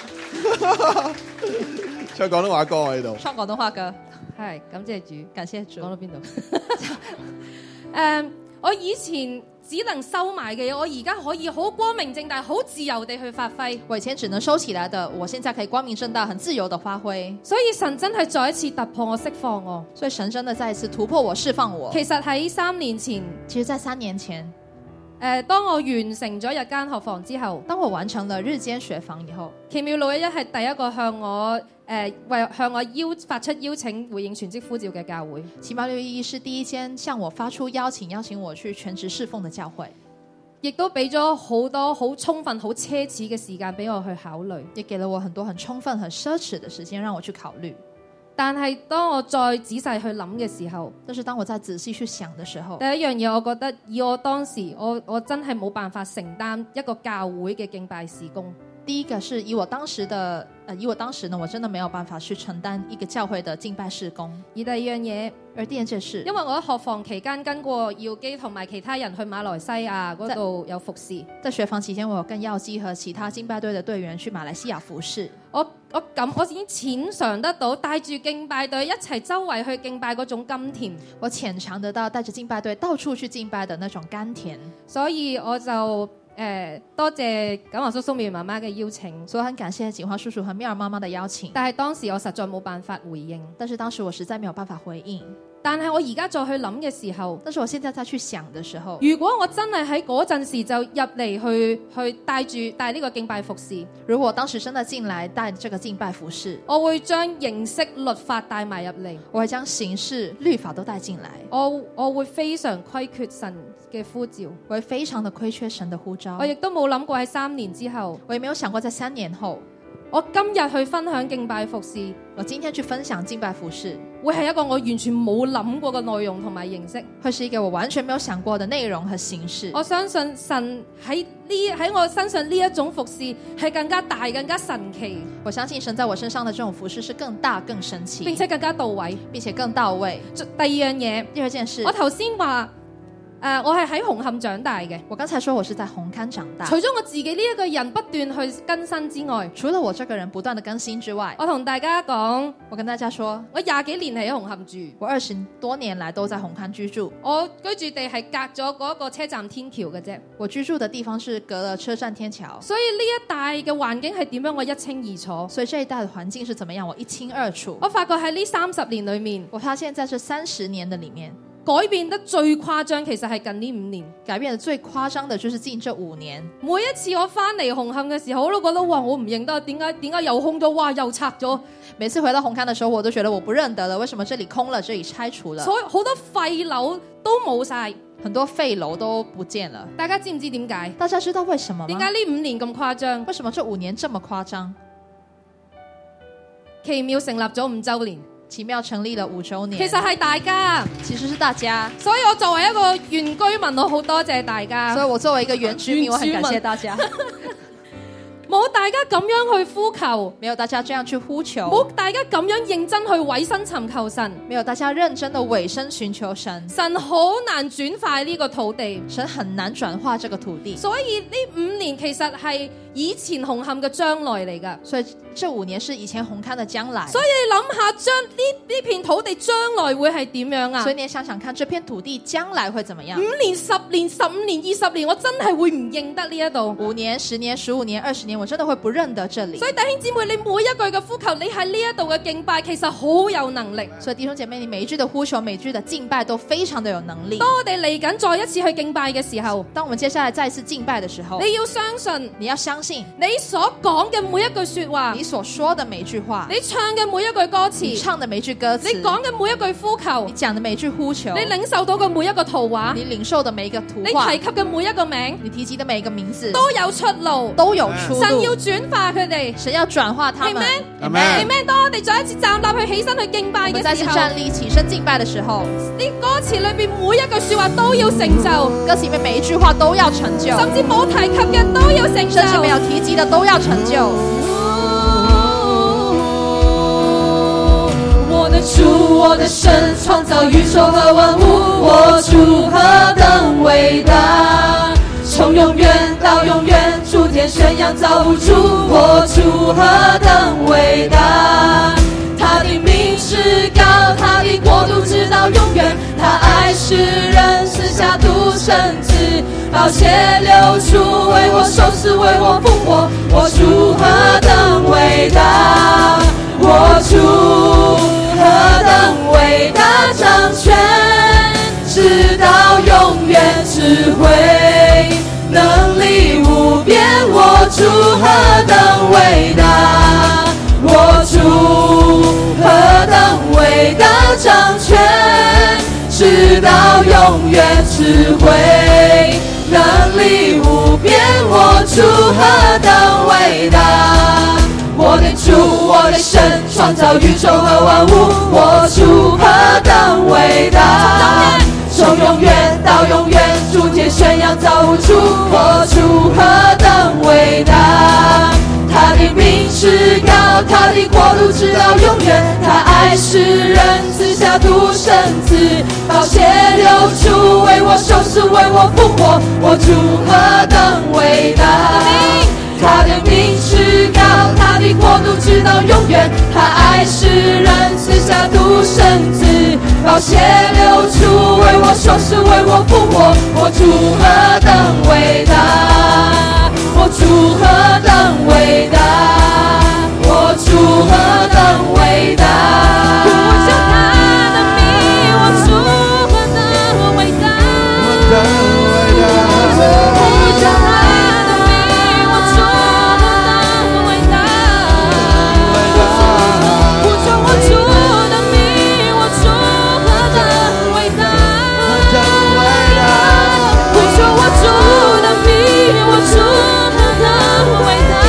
唱廣東話歌喺度， 唱廣東話歌。 係感謝主， 感謝主。 講到邊度？誒， um, 我以前只能收埋嘅嘢，我而家可以好光明正大、好自由地去發揮。 我以前只能收起來的，我現在可以光明正大、很自由地發揮。 所以神真係再一次突破我、釋放我。 所以神真的再一次突破我、釋放我。 其實喺三年前， 其實在三年前，誒、 呃，當我完成咗日間學房之後， 當我完成了日間學房以後， 奇妙六一一係第一個向我。誒為、呃、向我邀發出邀請回應全職呼召嘅教會， 奇妙六一一是第一間向我發出邀請，邀請我去全職侍奉的教會， 亦都俾咗好多好充分、好奢侈嘅時間俾我去考慮， 也給了我很多很充分、很奢侈的時間讓我去考慮。 但係當我再仔細去諗嘅時候， 但是當我再仔細去想的時候， 第一樣嘢我覺得以我當時我我真係冇辦法承擔一個教會嘅敬拜事工。 第一個是以我當時的，呃，以我當時呢，我真的沒有辦法去承擔一個教會的敬拜事工。 而第二樣嘢， 而第二件事， 因為我喺學房期間跟過耀基同埋其他人去馬來西亞嗰度有服侍。 在學房期間，我有跟耀基和其他敬拜隊的隊員去馬來西亞服侍。 我我感我已經淺嘗得到帶住敬拜隊一齊周圍去敬拜嗰種甘甜。 我淺嘗得到帶着敬拜隊到處去敬拜的那種甘甜。 所以我就誒多謝錦華叔叔、妙兒媽媽嘅邀請， 所以很感謝錦華叔叔和妙兒媽媽的邀請。 但係當時我實在冇辦法回應， 但是當時我實在沒有辦法回應。 但係我而家再去諗嘅時候， 但是我現在再去想的時候， 如果我真係喺嗰陣時就入嚟去去帶住帶呢個敬拜服侍， 如果我當時真的進來帶這個敬拜服侍， 我會將形式律法帶埋入嚟， 我會將形式律法都帶進來， 我我會非常虧缺神嘅呼召， 我會非常的虧缺神的呼召。 我亦都冇諗過喺三年之後， 我也沒有想過在三年後， 我今日去分享敬拜服侍， 我今天去分享敬拜服侍， 會係一個我完全冇諗過嘅內容同埋形式， 會是一個我完全沒有想過的內容和形式。 我相信神喺呢喺我身上呢一種服侍係更加大、更加神奇。 我相信神在我身上的這種服侍是更大、更神奇， 並且更加到位， 並且更到位。 第二樣嘢， 第二件事， 我頭先話。誒、呃，我係喺紅磡長大嘅。 我剛才說我是在紅磡長大。 除咗我自己呢一個人不斷去更新之外， 除了我這個人不斷的更新之外， 我同大家講， 我跟大家說， 我廿幾年喺紅磡住， 我二十多年來都在紅磡居住。 我居住地係隔咗嗰個車站天橋嘅啫。 我居住的地方是隔了車站天橋， 所以呢一帶嘅環境係點樣，我一清二楚。 所以這一帶的環境是怎麼樣，我一清二楚。 我發覺喺呢三十年裏面， 我發現在這三十年的裡面， 改變得最誇張其實係近呢五年， 改變得最誇張的就是近這五年。 每一次我翻嚟紅磡嘅時候，我都覺得哇，我唔認得，點解點解又空咗，哇又拆咗。 每次回到紅磡的時候，我都覺得我不認得了，為什麼這裡空了，這裡拆除了？ 所以好多廢樓都冇晒， 很多廢樓都不見了。 大家知唔知點解？ 大家知道為什麼嗎？ 點解呢五年咁誇張？ 為什麼這五年這麼誇張？ 奇妙成立咗五週年。 奇妙成立了五周年， 其實係大家， 其實是大家， 所以我作為一個原居民，我好多謝大家。 所以我作為一個原居民，我很感謝大家。 冇大家咁樣去呼求， 沒有大家這樣去呼求， 冇大家咁樣認真去委身尋求神， 沒有大家認真的委身尋求神， 神好難轉化呢個土地， 神很難轉化這個土地。 所以呢五年其實係以前紅磡嘅將來嚟㗎， 所以這五年是以前紅磡的將來。 所以你諗下，將呢呢片土地將來會係點樣啊？ 所以你想想看，這片土地將來會怎麼樣？ 五年、十年、十五年、二十年，我真係會唔認得呢一度。 五年、十年、十五年、二十年，我真的會不認得這裡。 所以弟兄姊妹，你每一句嘅呼求，你喺呢一度嘅敬拜，其實好有能力。 所以弟兄姐妹，你每一句的呼求，每一句的敬拜都非常的有能力。 當我哋嚟緊再一次去敬拜嘅時候， 當我們接下來再一次敬拜的時候， 你要相信， 你要相信你所講嘅每一句說話， 你所說的每一句話， 你唱嘅每一句歌詞， 你唱的每一句歌詞， 你講嘅每一句呼求， 你講的每一句呼求， 你領受到嘅每一個圖畫， 你領受的每一個圖畫， 你提及嘅每一個名， 你提及的每一個名字， 都有出路， 都有出路。 神要轉化佢哋， 神要轉化他們。 阿們，阿們。當我哋再一次站立去起身去敬拜嘅時候， 我們再一次站立起身敬拜的時候， 呢歌詞裏邊每一句說話都要成就， 歌詞裏面每一句話都要成就， 甚至冇提及嘅都要成就， 甚至沒有提及的都要成就。 我的主，我的神，創造宇宙和萬物，我主何等偉大！從永遠到永遠，諸天宣揚造物主，我主何等偉大！他的名是高，他的國度直到永遠，他愛世人，賜下獨生子，寶血流出，為我受死，為我復活，我主何等偉大！我主何等偉大，掌權直到永遠，智慧能力無邊，我主何等偉大，我主何等偉大，掌權直到永遠，智慧能力無邊，我主何等偉大。我的主，我的神，創造宇宙和萬物，我主何等偉大！從永遠到永遠，諸天宣揚造物主，我主何等偉大！他的名是高，他的國度直到永遠，他愛世人，賜下獨生子，寶血流出，為我受死，為我復活，我主何等偉大！他的名是高，他的國度直到永遠，他愛世人，賜下獨生子，寶血流出，為我受死，為我復活，我主何等偉大！ 我主何等伟大，我主何等伟大，呼求他的名，我主何等伟大，呼求他的名，我主何等伟大，呼求我主的名，我主何等伟大，呼求我主的名，我主何等伟大。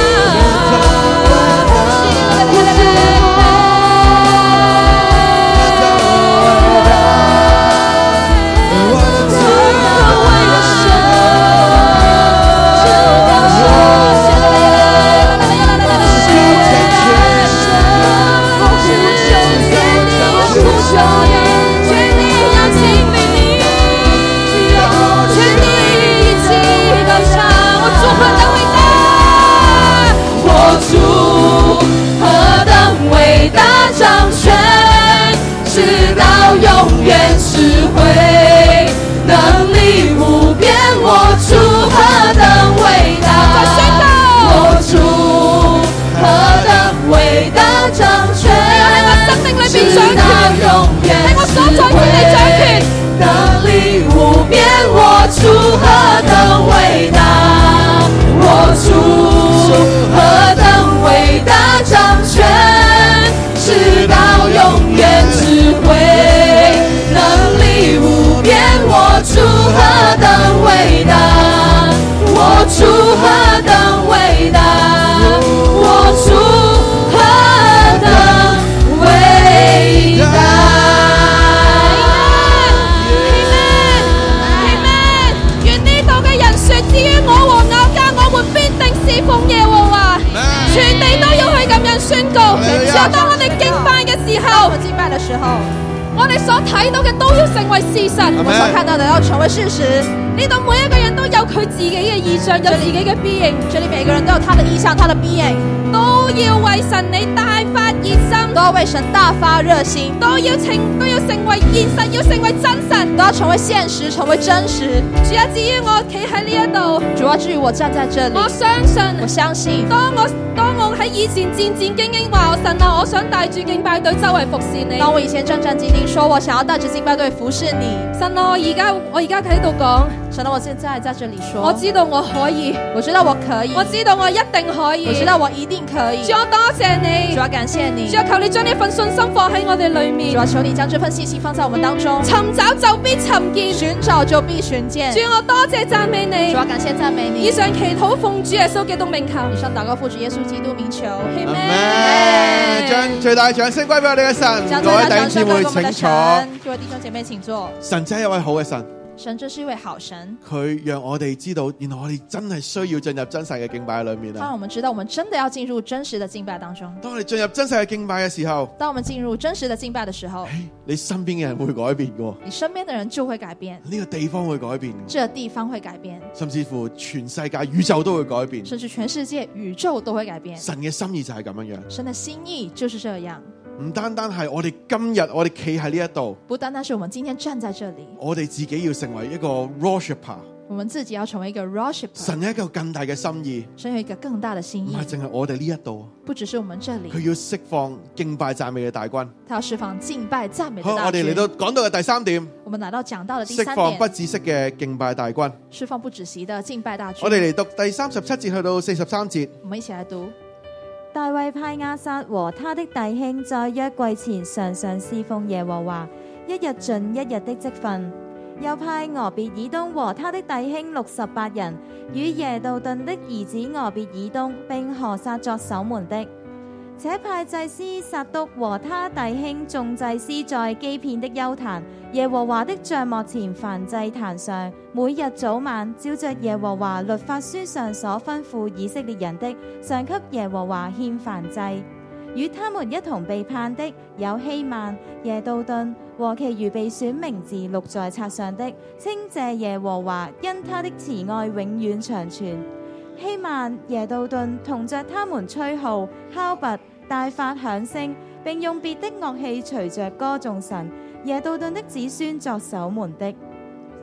永远智慧能力无边，我主何等伟大，我主何等伟大掌權，喺我生命裏邊掌權，喺我所在之地掌權，能力無邊，我主何等偉大，我主何等偉大掌權，直到永遠智慧我主何等偉大，我主何等偉大，我主何等偉大。Amen，Amen，願呢度嘅人說，至於我和我家，我們必定侍奉耶和華。全地都要去咁樣宣告。只有當我哋敬拜嘅時候， 敬拜的時候。 我哋所睇到嘅都要成為事實， 我們所看到的要成為事實。 呢度每一個人都有佢自己嘅意象，有自己嘅 being， 這裡每個人都有他的意象，他的 being， 都要為神你大發熱心， 都要為神大發熱心， 都要成都要成為現實，要成為真實， 都要成為現實，成為真實。 主啊，至於我企喺呢一度， 主啊，至於我站在這裡， 我相信， 我相信， 當我當我喺以前戰戰兢兢話神啊，我想帶住敬拜隊周圍服侍你。 當我以前戰戰兢兢說我想要帶着敬拜隊服侍你， 神啊，我而家我而家喺度講， 神啊，我現在在這裡說， 我知道我可以， 我知道我可以， 我知道我一定可以， 我知道我一定可以。 主啊，多謝你， 主啊，感謝你， 主啊，求你將呢份信心放喺我哋裏面， 主啊，求你將這份信心放在我們當中， 尋找就必尋見， 尋找就必尋見。 主啊，我多謝讚美你， 主啊，感謝讚美你。 以上祈禱奉主耶穌基督名求， 以上禱告奉主耶穌基督名求。 阿們，將最大掌聲歸俾我哋嘅神。各位弟兄姊妹請坐， 各位弟兄姐妹請坐。 神真係一位好嘅神。 神真是一位好神， 佢讓我哋知道，原來我哋真係需要進入真實嘅敬拜裏面啊！ 讓我們知道，我們真的要進入真實的敬拜當中。 當我哋進入真實嘅敬拜嘅時候， 當我們進入真實的敬拜的時候， 你身邊嘅人會改變嘅， 你身邊的人就會改變， 呢個地方會改變， 這個地方會改變， 甚至乎全世界宇宙都會改變， 甚至全世界宇宙都會改變。 神嘅心意就係咁樣樣， 神的心意就是這樣。 唔單單係我哋今日我哋企喺呢一度， 不單單是我們今天站在這裡， 我哋自己要成為一個 worshipper， 我們自己要成為一個 worshipper。 神有一個更大嘅心意， 神有一個更大的心意， 唔係淨係我哋呢一度， 不只是我們這裡， 佢要釋放敬拜讚美嘅大軍， 他要釋放敬拜讚美的大軍。 好，我哋嚟到講到嘅第三點， 我們來到講到的第三點， 釋放不止息嘅敬拜大軍， 釋放不止息的敬拜大軍。 我哋嚟讀第三十七節去到四十三節， 我們一起來讀。 大衛派亞撒和他的弟兄在約櫃前常常侍奉耶和華，一日盡一日的職分。又派俄別以東和他的弟兄六十八人，與耶杜頓的兒子俄別以東並何撒作守門的。且派祭司撒督和他弟兄眾祭司在基遍的邱壇耶和華的帳幕前燔祭壇上，每日早晚照着耶和華律法書上所吩咐以色列人的，常給耶和華獻燔祭。與他們一同被判的有希曼、耶杜頓和其餘被選名字錄在冊上的，稱謝耶和華，因他的慈愛永遠長存。希曼、耶杜頓同着他們吹號、敲鈸、大發響聲，並用別的樂器隨着歌頌神。耶杜頓的子孫作守門的。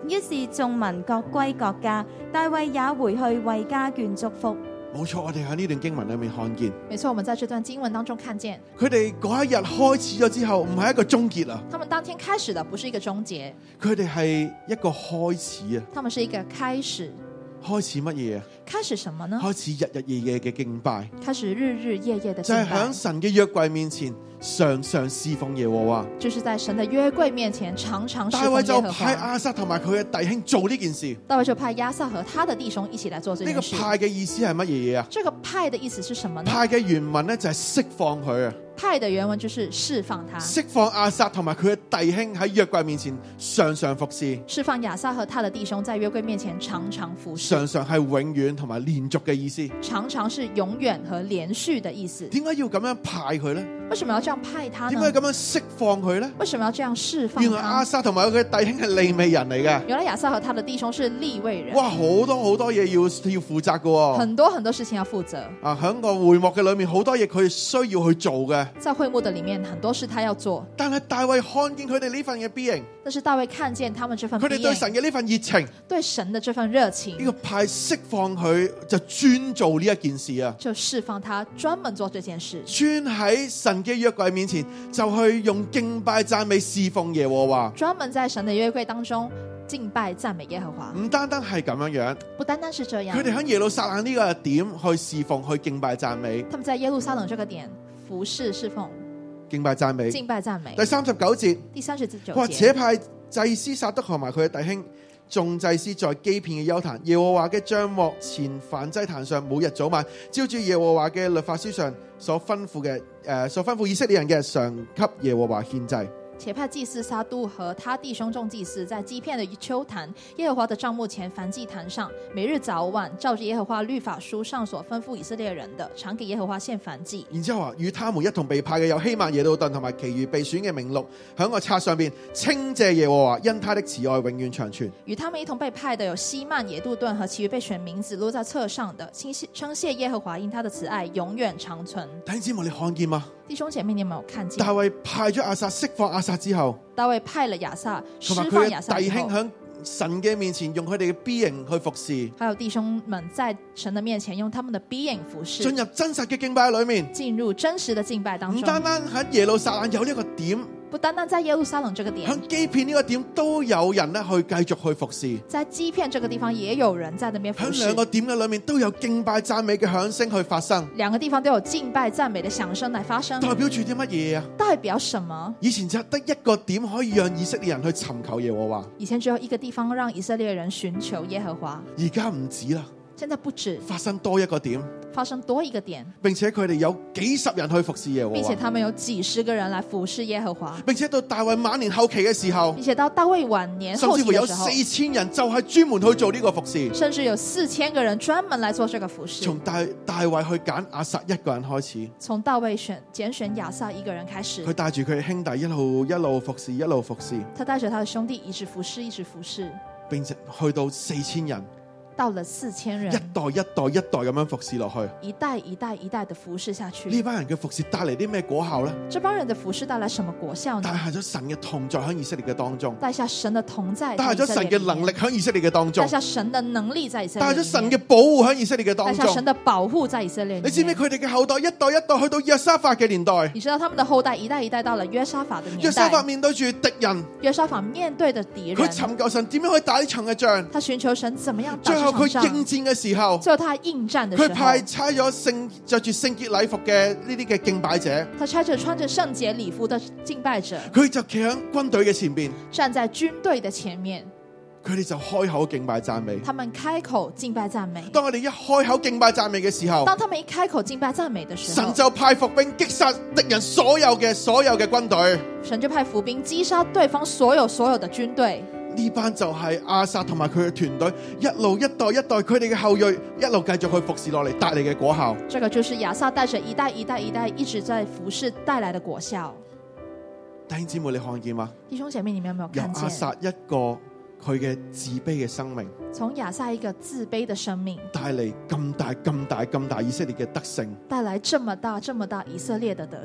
於是眾民各歸各家，大衛也回去為家眷祝福。 冇錯，我哋喺呢段經文裏面看見， 没错，我们在这段经文当中看见， 佢哋嗰一日開始咗之後，唔係一個終結啊， 他们当天开始的不是一个终结， 佢哋係一個開始啊。 他们是一个开始。 開始乜嘢啊？ 开始什么呢？ 開始日日夜夜嘅敬拜， 开始日日夜夜的就係敬拜， 喺神嘅約櫃面前常常侍奉耶和華。 就是在神的约柜面前常常侍大衛奉耶和就派华。 亞撒同埋佢嘅弟兄做呢件事。 大卫就派亚撒和他的弟兄一起来做这呢個件事。 派嘅意思係乜嘢嘢啊？ 这个派的意思是什么呢？ 派嘅原文咧就係釋放佢啊， 派的原文就是释放他， 釋放亞撒同埋佢嘅弟兄喺約櫃面前常常服侍， 释放亚撒和他的弟兄在约柜面前常常服侍， 常常係永遠同埋連續嘅意思。 常常是永遠和連續的意思。 點解要咁樣派佢呢？ 為什麼要這樣派他呢？ 點解咁樣釋放佢呢？ 為什麼要這樣釋放原來亞他？ 撒同埋佢嘅弟兄係利未人嚟嘅。 原來亞撒和他的弟兄是利未人， 哇，好多好多嘢要要負責嘅喎。 很多很多事情要負責。 啊，喺個會幕嘅裏面，好多嘢佢需要去做嘅。 在會幕的裡面，很多事他要做。 但係大衛看見佢哋呢份嘅 being， 但是大衛看見他們這份佢哋對神嘅呢份熱情， 對神的這份熱情， 呢個派釋放佢就專做呢一件事啊！ 就釋放他專門做這件事， 專喺神嘅約櫃面前就去用敬拜讚美侍奉耶和華。 專門在神的約櫃當中敬拜讚美耶和華。 唔單單係咁樣樣， 不單單是這樣， 佢哋喺耶路撒冷呢個點去侍奉、去敬拜讚美、 他們在耶路撒冷這個點服侍侍奉、 敬拜讚美。 敬拜讚美。 第三十九節， 第三十九佢話： 節， 且派祭司撒督同埋佢嘅弟兄眾祭司在基遍嘅邱壇耶和華嘅帳幕前燔祭壇上，每日早晚照住耶和華嘅律法書上所吩咐嘅誒、呃、所吩咐以色列人嘅，常給耶和華獻祭。 且派祭司撒督和他弟兄眾祭司在基遍的丘壇耶和華的帳幕前燔祭壇上，每日早晚照着耶和華律法書上所吩咐以色列人的，常給耶和華獻燔祭。 然之後話，與他們一同被派嘅有希曼、耶杜頓同埋其餘被選嘅名錄，喺個冊上邊稱謝耶和華，因他的慈愛永遠長存。 與他們一同被派的有希曼、耶杜頓和其餘被選名字錄在冊上的，稱謝耶和華，因他的慈愛永遠長存。 弟兄姊妹，你看見嗎？ 弟兄姐妹，你有沒有看見？ 大衛派咗亞撒釋放亞撒之後， 大衛派了亞撒同埋釋放佢嘅弟亞撒之後， 兄喺神嘅面前用佢哋嘅 being 去服侍， 還有弟兄們在神的面前用他們的 being 服侍， 進入真實嘅敬拜裏面。 進入真實的敬拜當中。 唔單單喺耶路撒冷有呢個點， 不單單在耶路撒冷這個點， 喺基遍呢個點都有人咧去繼續去服侍。 在基遍這個地方也有人在那邊服侍。 喺兩個點嘅裏面都有敬拜讚美嘅響聲去發生。 兩個地方都有敬拜讚美的響聲來發生。 代表住啲乜嘢啊？ 代表什麼？ 以前就得一個點可以讓以色列人去尋求耶和華， 以前只有一個地方讓以色列人尋求耶和華， 而家唔止啦， 現在不止發生多一個點， 發生多一個點， 並且佢哋有幾十人去服侍耶和華， 並且他們有幾十個人來服侍耶和華， 並且到大衛晚年後期嘅時候， 並且到大衛晚年甚至乎有後期的時候， 四千人就係專門去做呢個服侍。 甚至有四千個人專門來做這個服侍。 從大大衛去揀亞撒一個人開始， 從大衛選揀選亞撒一個人開始， 佢帶住佢兄弟一路一路服侍，一路服侍， 他帶着他的兄弟一直服侍，一直服侍， 並且去到四千人。 到了四千人， 一代一代一代咁樣服侍落去， 一代一代一代的服侍下去。 呢班人嘅服侍帶嚟啲咩果效呢？ 這幫人的服侍帶來什麼果效呢？ 帶下咗神嘅同在喺以色列嘅當中， 帶下神的同在， 帶下咗神嘅能力喺以色列嘅當中帶，下神的能力在以色列， 帶下咗神嘅保護喺以色列嘅當帶下神中。 的保護在以色列裡面。 你知唔知佢哋嘅後代一代一代去到約沙法嘅年代？ 你知道他們的後代一代一代到了約沙法的年代， 約沙法面對住敵人， 約沙法面對的敵人， 佢尋求神點樣去打呢場嘅仗。 他尋求神怎麼樣打最後佢這場仗。 應戰嘅時候， 最後他應戰的時候， 佢派差咗聖着住聖潔禮服嘅呢啲嘅敬拜者， 他差着穿着聖潔禮服的敬拜者， 佢就企喺軍隊嘅前邊， 站在軍隊的前面， 佢哋就開口敬拜讚美。 他們開口敬拜讚美。 當我哋一開口敬拜讚美嘅時候， 當他們一開口敬拜讚美的時候， 神就派伏兵擊殺敵人所有嘅所有嘅軍隊。 神就派伏兵擊殺對方所有所有的軍隊。 呢班就係亞撒同埋佢嘅團隊一路一代一代佢哋嘅後裔一路繼續去服侍落嚟帶嚟嘅果效。 這個就是亞撒帶着一代一代一代一直在服侍帶來的果效。 弟兄姊妹，你看見嗎？ 弟兄姐妹，你們有沒有由看見？ 亞撒一個佢嘅自卑嘅生命， 從亞撒一個自卑的生命， 帶嚟咁大咁大咁大以色列嘅得勝。 帶來這麼大這麼大以色列的得勝。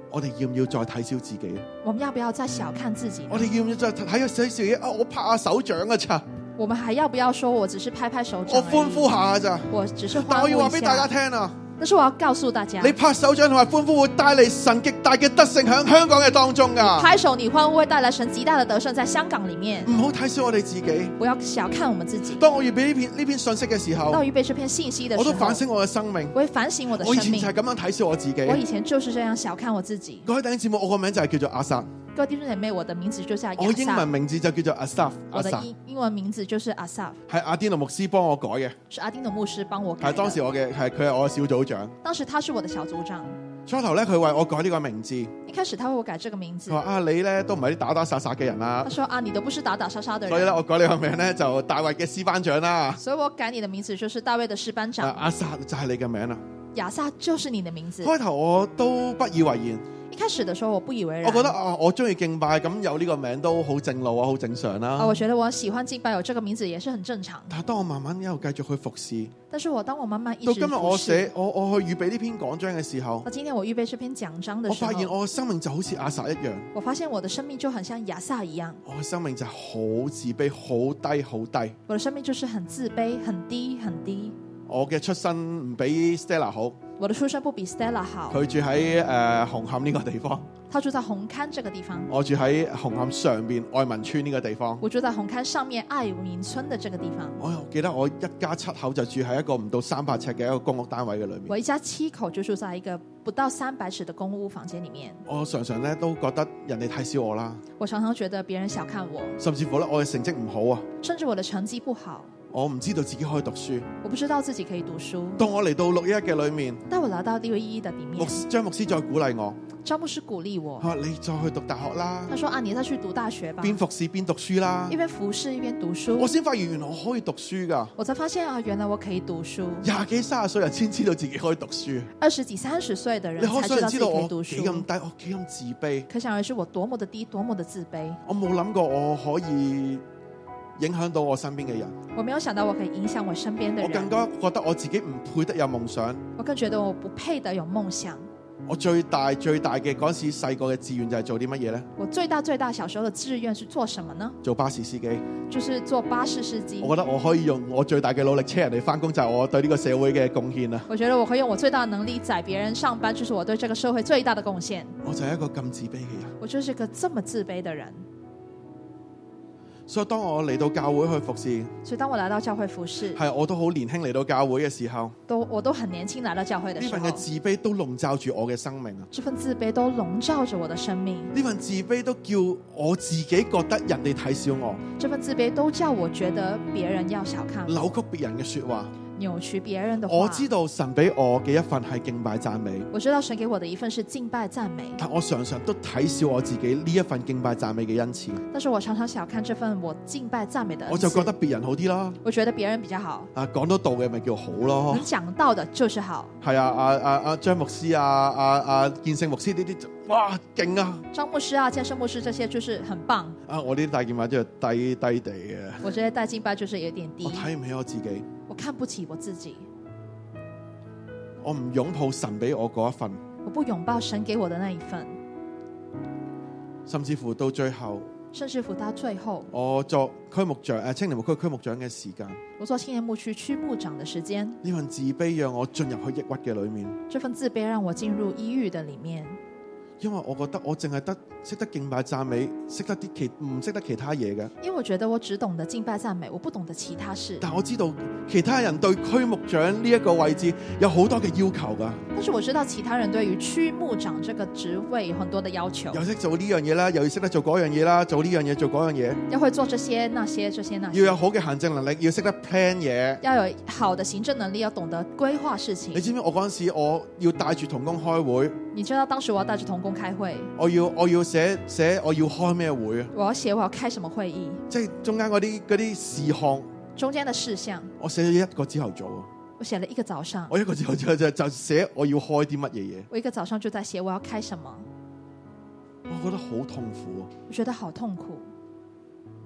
我哋要唔要再睇小自己？ 我們要不要再小看自己呢？ 我哋要唔要再睇下小自己啊？我拍下手掌啊咋？ 我們還要不要說我只是拍拍手掌而已， 我歡呼下咋？ 我只是歡呼一下。 但我要話俾大家聽啊！ 但是我要告訴大家， 你拍手掌同埋歡呼會帶嚟神極大嘅得勝喺香港嘅當中噶。 拍手你歡呼會帶來神極大的得勝在香港裏面。 唔好睇小我哋自己， 不要小看我們自己。 當我預備呢篇呢篇信息嘅時候， 當我預備這篇信息的時候， 我都反省我嘅生命。 我會反省我的生命。 我以前就係咁樣睇小我自己。 我以前就是這樣小看我自己。 各位弟兄姊妹，我個名就係叫做阿薩。 各位弟兄姐妹，我的名字就叫亞薩。 我英文名字就叫做阿薩。 我的英英文名字就是阿薩。 係阿丁奴牧師幫我改嘅。 是阿丁奴牧師幫我改的。 係當時我嘅係佢係我嘅小組長。 當時他是我的小組長。 初頭咧，佢為我改呢個名字。 一開始他為我改這個名字。 佢話啊，你咧都唔係啲打打殺殺嘅人啦。 他說啊，你都不是打打殺殺的人。 所以咧，我改你個名咧就大衛嘅詩班長啦。 所以我改你的名字就是大衛的詩班長。 阿薩就係你嘅名啦。 亞薩就是你的名字。 開頭我都不以為然。 一開始的時候我不以為然。 我覺得啊，我中意敬拜，咁有呢個名都好正路啊，好正常啦。 啊，我覺得我喜歡敬拜，有這個名字也是很正常。 但係當我慢慢一路繼續去服侍， 但是我當我慢慢一直到今日我寫我我去預備呢篇講章嘅時候， 到今天我預備這篇講章的時候， 我發現我嘅生命就好似亞薩一樣。 我發現我的生命就很像亞薩一樣。 我嘅生命就係好自卑，好低，好低。 我的生命就是很自卑，很低，很低。 我嘅出身唔比 Stella 好。 我的出身不比 Stella 好。 佢住喺誒、呃、紅磡呢個地方。 他住在紅磡這個地方。 我住喺紅磡上邊愛民村呢個地方。 我住在紅磡上面愛民村的這個地方。 我又記得我一家七口就住喺一個唔到三百尺嘅一個公屋單位嘅裏面。 我一家七口就住在一個不到三百尺的公屋房間裏面。 我常常咧都覺得人哋睇小我啦。 我常常覺得別人小看我。 甚至乎咧我嘅成績唔好啊。 甚至我的成績不好。 我唔知道自己可以讀書， 我不知道自己可以讀書。 當我嚟到六一一嘅裏面， 當我來到六一一的裏面， 張牧師再鼓勵我， 張牧師鼓勵我， 佢話你再去讀大學啦。 他說啊，你再去讀大學吧， 邊服侍邊讀書啦， 一邊服侍一邊讀書。 我先發現原來我可以讀書噶， 我才發現啊，原來我可以讀書。 廿幾三十歲人先知道自己可以讀書， 二十幾三十歲的人才知道自己可以讀書。 幾咁低，我幾咁自卑， 可想而知我多麼的低，多麼的自卑。 我冇諗過我可以影響到我身邊嘅人， 我沒有想到我可以影響我身邊的人。 我更加覺得我自己唔配得有夢想， 我更覺得我不配得有夢想。 我最大最大嘅嗰時細個嘅志願就係做啲乜嘢呢？ 我最大最大小時候的志願是做什麼呢？ 做巴士司機， 就是做巴士司機。 我覺得我可以用我最大嘅努力車人哋返工，就係我對呢個社會嘅貢獻啦。 我覺得我可以用我最大的能力載別人上班，就是我對這個社會最大的貢獻。 我就係一個咁自卑嘅人， 我就是一個這麼自卑的人。 所以當我嚟到教會去服侍， 所以當我來到教會服侍， 係我都好年輕嚟到教會嘅時候， 都我都很年輕來到教會的時候， 呢份嘅自卑都籠罩住我嘅生命啊！ 這份自卑都籠罩着我的生命， 呢份自卑都叫我自己覺得人哋睇小我， 這份自卑都叫我覺得別人要小看我， 扭曲別人嘅說話， 扭曲別人的話。 我知道神俾我嘅一份係敬拜讚美， 我知道神給我的一份是敬拜讚美， 但我常常都睇小我自己呢一份敬拜讚美嘅恩賜。 但是我常常小看這份我敬拜讚美的恩賜， 我就覺得別人好啲啦。 我覺得別人比較好， 啊，講到道嘅咪叫好咯， 能講到的就是好。 係啊，阿阿阿張牧師啊，阿阿建聖牧師呢啲，哇勁啊！ 張牧師啊，建聖牧師這些就是很棒。 啊，我呢啲大敬拜就低低地嘅， 我這些帶敬拜就是有點低， 我睇唔起我自己， 我看不起我自己。 我唔擁抱神俾我嗰一份， 我不擁抱神給我的那一份， 甚至乎到最後， 甚至乎到最後， 我作區牧長誒青年牧區區牧長嘅時間， 我做青年牧區區牧長的時間， 呢份自卑讓我進入去抑鬱嘅裏面， 這份自卑讓我進入抑鬱的裡面， 因為我覺得我淨係得識得敬拜讚美，識得啲其唔識得其他嘢嘅。 因為我覺得我只懂得敬拜讚美，我不懂得其他事。 但我知道其他人對區牧長呢一個位置有好多嘅要求噶。 但是我知道其他人對於區牧長這個職位有很多的要求， 又識做呢樣嘢啦，又要識得做嗰樣嘢啦，做呢樣嘢做嗰樣嘢， 要會做這些那些這些那些， 要有好嘅行政能力，要識得 plan 嘢， 要有好的行政能力，要懂得規劃事情。 你知唔知我嗰陣時我要帶住同工開會？ 你知道當時我要帶住同工開會， 我要我要寫寫我要開咩會啊？ 我要寫我要開什麼會議， 即係中間嗰啲嗰啲事項， 中間的事項， 我寫咗一個朝頭早啊！ 我寫了一個早上， 我一個朝頭早就就寫我要開啲乜嘢嘢。 我一個早上就在寫我要開什麼， 我覺得好痛苦啊！ 我覺得好痛苦，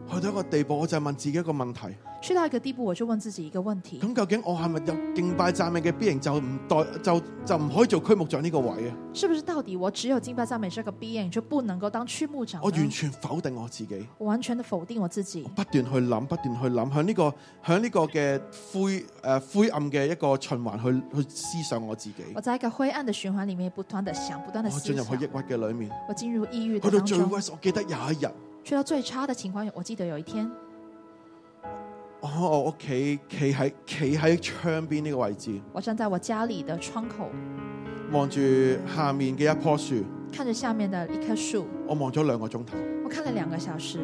去到一個地步，我就問自己一個問題。 去到一個地步，我就問自己一個問題： 咁究竟我係咪有敬拜讚美嘅 B 型就唔代就就唔可以做區牧長呢個位啊？ 是不是到底我只有敬拜讚美這個 B 型就不能夠當區牧長呢？ 我完全否定我自己， 我完全的否定我自己， 不斷去諗，不斷去諗，向呢、這個向呢個嘅灰誒、呃、灰暗嘅一個循環去去思想我自己。 我在一個灰暗的循環裡面不斷的想，不斷的我思想， 進入去抑鬱嘅裏面， 我進入抑鬱去到最的當中。 worst，我記得有一日， 去到最差的情況，我記得有一天， 我喺我屋企企喺企喺窗邊呢個位置， 我站在我家裡的窗口， 望住下面嘅一棵樹， 看着下面的一棵樹， 我望咗兩個鐘頭。 我看了兩個小時。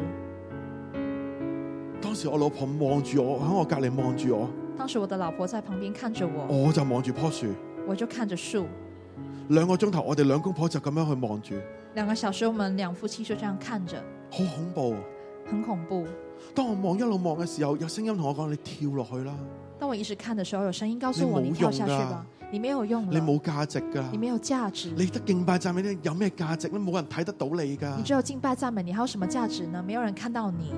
當時我老婆望住我，喺我隔離望住我， 當時我的老婆在旁邊看着我， 我就望住棵樹。 我就看着樹。 兩個鐘頭，我哋兩公婆就咁樣去望住， 兩個小時，我們兩夫妻就這樣看着， 好恐怖。 很恐怖。 當我望一路望嘅時候，有聲音同我講：你跳落去啦！ 當我一直看的時候，有聲音告訴我： 你冇你跳下去用㗎吧，你沒有用了， 你冇價值噶， 你沒有價值。 你得敬拜讚美咧，有咩價值咧？冇人睇得到你噶你。只有敬拜讚美，你還有什麼價值呢？沒有人看到你。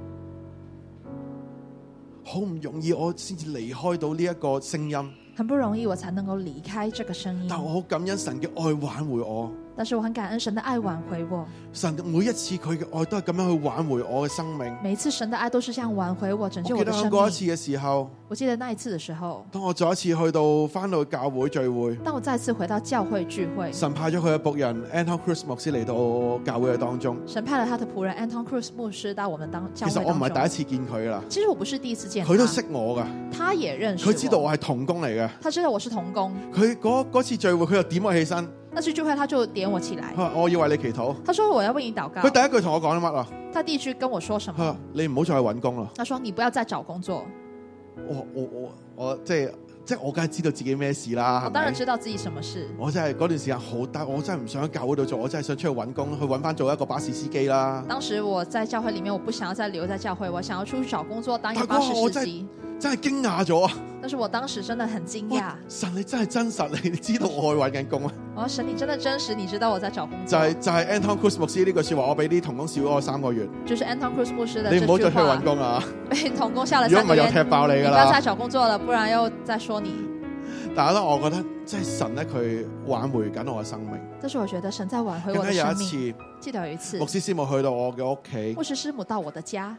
好唔容易，我先至離開到呢一個聲音， 很不容易，我才能夠離開這個聲音。 但我好感恩神嘅愛挽回我。 但是我很感恩神的愛挽回我。 神每一次佢嘅愛都係咁樣去挽回我嘅生命。 每一次神的愛都是這樣挽回我，拯救我的生我記得嗰一命。 次嘅時候， 我記得那一次的時候， 當我再一次去到翻到教會聚會， 當我再次回到教會聚會， 神派咗佢嘅僕人 Anton Cruz 牧師嚟到教會嘅當中。 神派了他的僕人 Anton Cruz 牧師到我們當教其實我唔會當中。 係第一次見佢啦， 其實我不是第一次見他， 佢都識我噶， 他也認識我， 佢知道我係童工嚟嘅。 他知道我是童工。 佢嗰嗰次聚會，佢又點我起身， 那次聚會他就點我起來佢，話我要為你祈禱。 他說我要為你禱告。 佢第一句同我講乜啊？ 他第一句跟我說什麼？ 佢話你唔好再去揾工啦。 他說你不要再找工作。 我我我我即係即係我梗係知道自己咩事啦， 我當然係咪？ 知道自己什麼事。 我真係嗰段時間好，但我真係唔想喺教會度做，我真係想出去揾工，去揾翻做一個巴士司機啦。 當時我在教會裡面，我不想要再留在教會，我想要出去找工作，當一個但巴士嗰下我真司機。 真係驚訝咗啊！ 但是我當時真的很驚訝哇。神你真係真實，你知道我去揾緊工啊！ 我說神你真的真實，你知道我在找工就作。 係就係 Anton Cruz 牧師呢句説話，我俾啲童工笑咗我三個月。 就是 Anton Cruz 牧師的這句你唔好再出去揾話， 工啊！ 被童工笑了如果唔係又三個月， 踢爆你㗎你不要再啦！ 找工作了，不然又再說你。 但係咧，我覺得即係神咧，佢挽回緊我嘅生命。 但是我覺得神在挽回我更加有一的生命。 次， 記得有一次， 牧師師母去到我嘅屋企牧師師母到我的家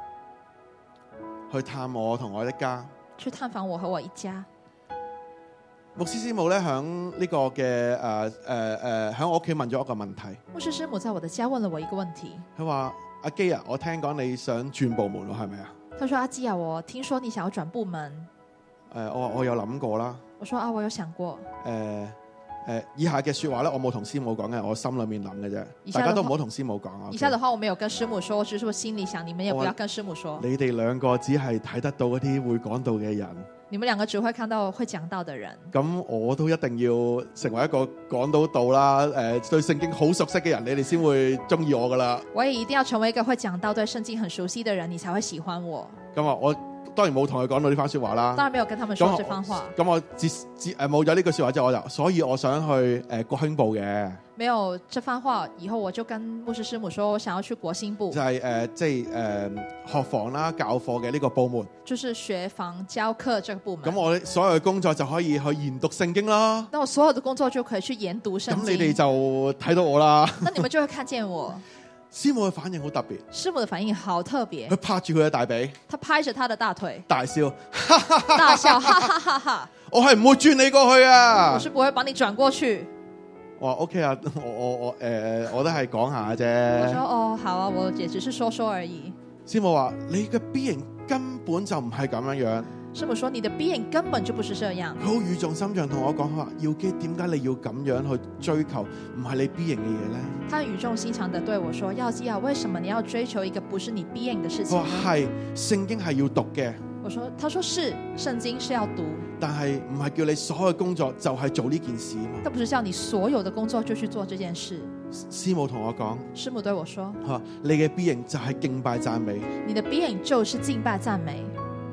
去探我同我一家。 去探訪我和我一家。 牧師師母咧喺呢個嘅誒誒誒喺我屋企問咗一個問題， 牧師師母在我的家問了我一個問題， 佢話：阿基啊，我聽講你想轉部門喎，係咪啊？ 他說：阿基啊，我聽說你想要轉部門。 誒、我話我有諗過啦。 我說啊，我有想過。 誒、誒，以下嘅説話咧，我冇同師母講嘅，我心裏面諗嘅啫。 以下的話大家都唔好同師母講啊。 以下的話我沒有跟師母說，我只是我心裡想，你們也不我要跟師母說。 你哋兩個只係睇得到嗰啲會講道嘅人， 你們兩個只會看到會講道的人。 咁我都一定要成為一個講到道啦。誒、對聖經好熟悉嘅人，你哋先會中意我噶啦。 我也一定要成為一個會講道、對聖經很熟悉的人，你才會喜歡我。 咁啊，我當然冇同佢講到呢番説話啦。 當然沒有跟他們說這番話。 咁我接接誒冇咗呢句説話之後，我就所以我想去誒國興部嘅， 沒有這番話以後，我就跟牧師師母說，我想要去國興部就，係、誒即係誒學房啦、教課嘅呢個部門。 就是學房教課這個部門。 咁我所有嘅工作就可以去研讀聖經啦。 那我所有的工作就可以去研讀聖經。 咁你哋就睇到我啦。 那你們就會看見我。 師母嘅反應好特別， 師母的反應好特別佢，拍住佢嘅大髀， 他拍着他的大腿大笑。 大笑，哈哈哈哈！ 我係唔會轉你過去啊！ 我是不會把你轉過去。 我話 OK 啊，我我我誒、呃，我都係講下我說啫。 哦，好啊，我也只是說說而已。 師母話：你嘅 B 型根本就唔係咁樣樣。 師母說：你的 B 型根本就不是這樣。 佢好語重心長同我講：佢話耀基，點解你要咁樣去追求唔係你 B 型嘅嘢咧？ 他語重心長地對我說：耀基啊，為什麼你要追求一個不是你 B 型的事佢情呢？ 話係聖經係要讀嘅， 我說：他說是，聖經是要讀， 但係唔係叫你所有嘅工作就係做呢件事啊嘛。 但不是叫你所有的工作就去做這件事。 師母同我講： 師母對我說： 佢話你嘅 B 型就係敬拜讚美。 你的 B 型就是敬拜讚美。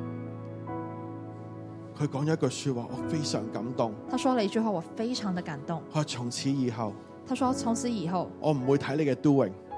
佢講咗一句說話，我非常感動。 他說了一句話，我非常的感動。 佢話從此以後， 他說從此以後， 我唔會睇你嘅 doing，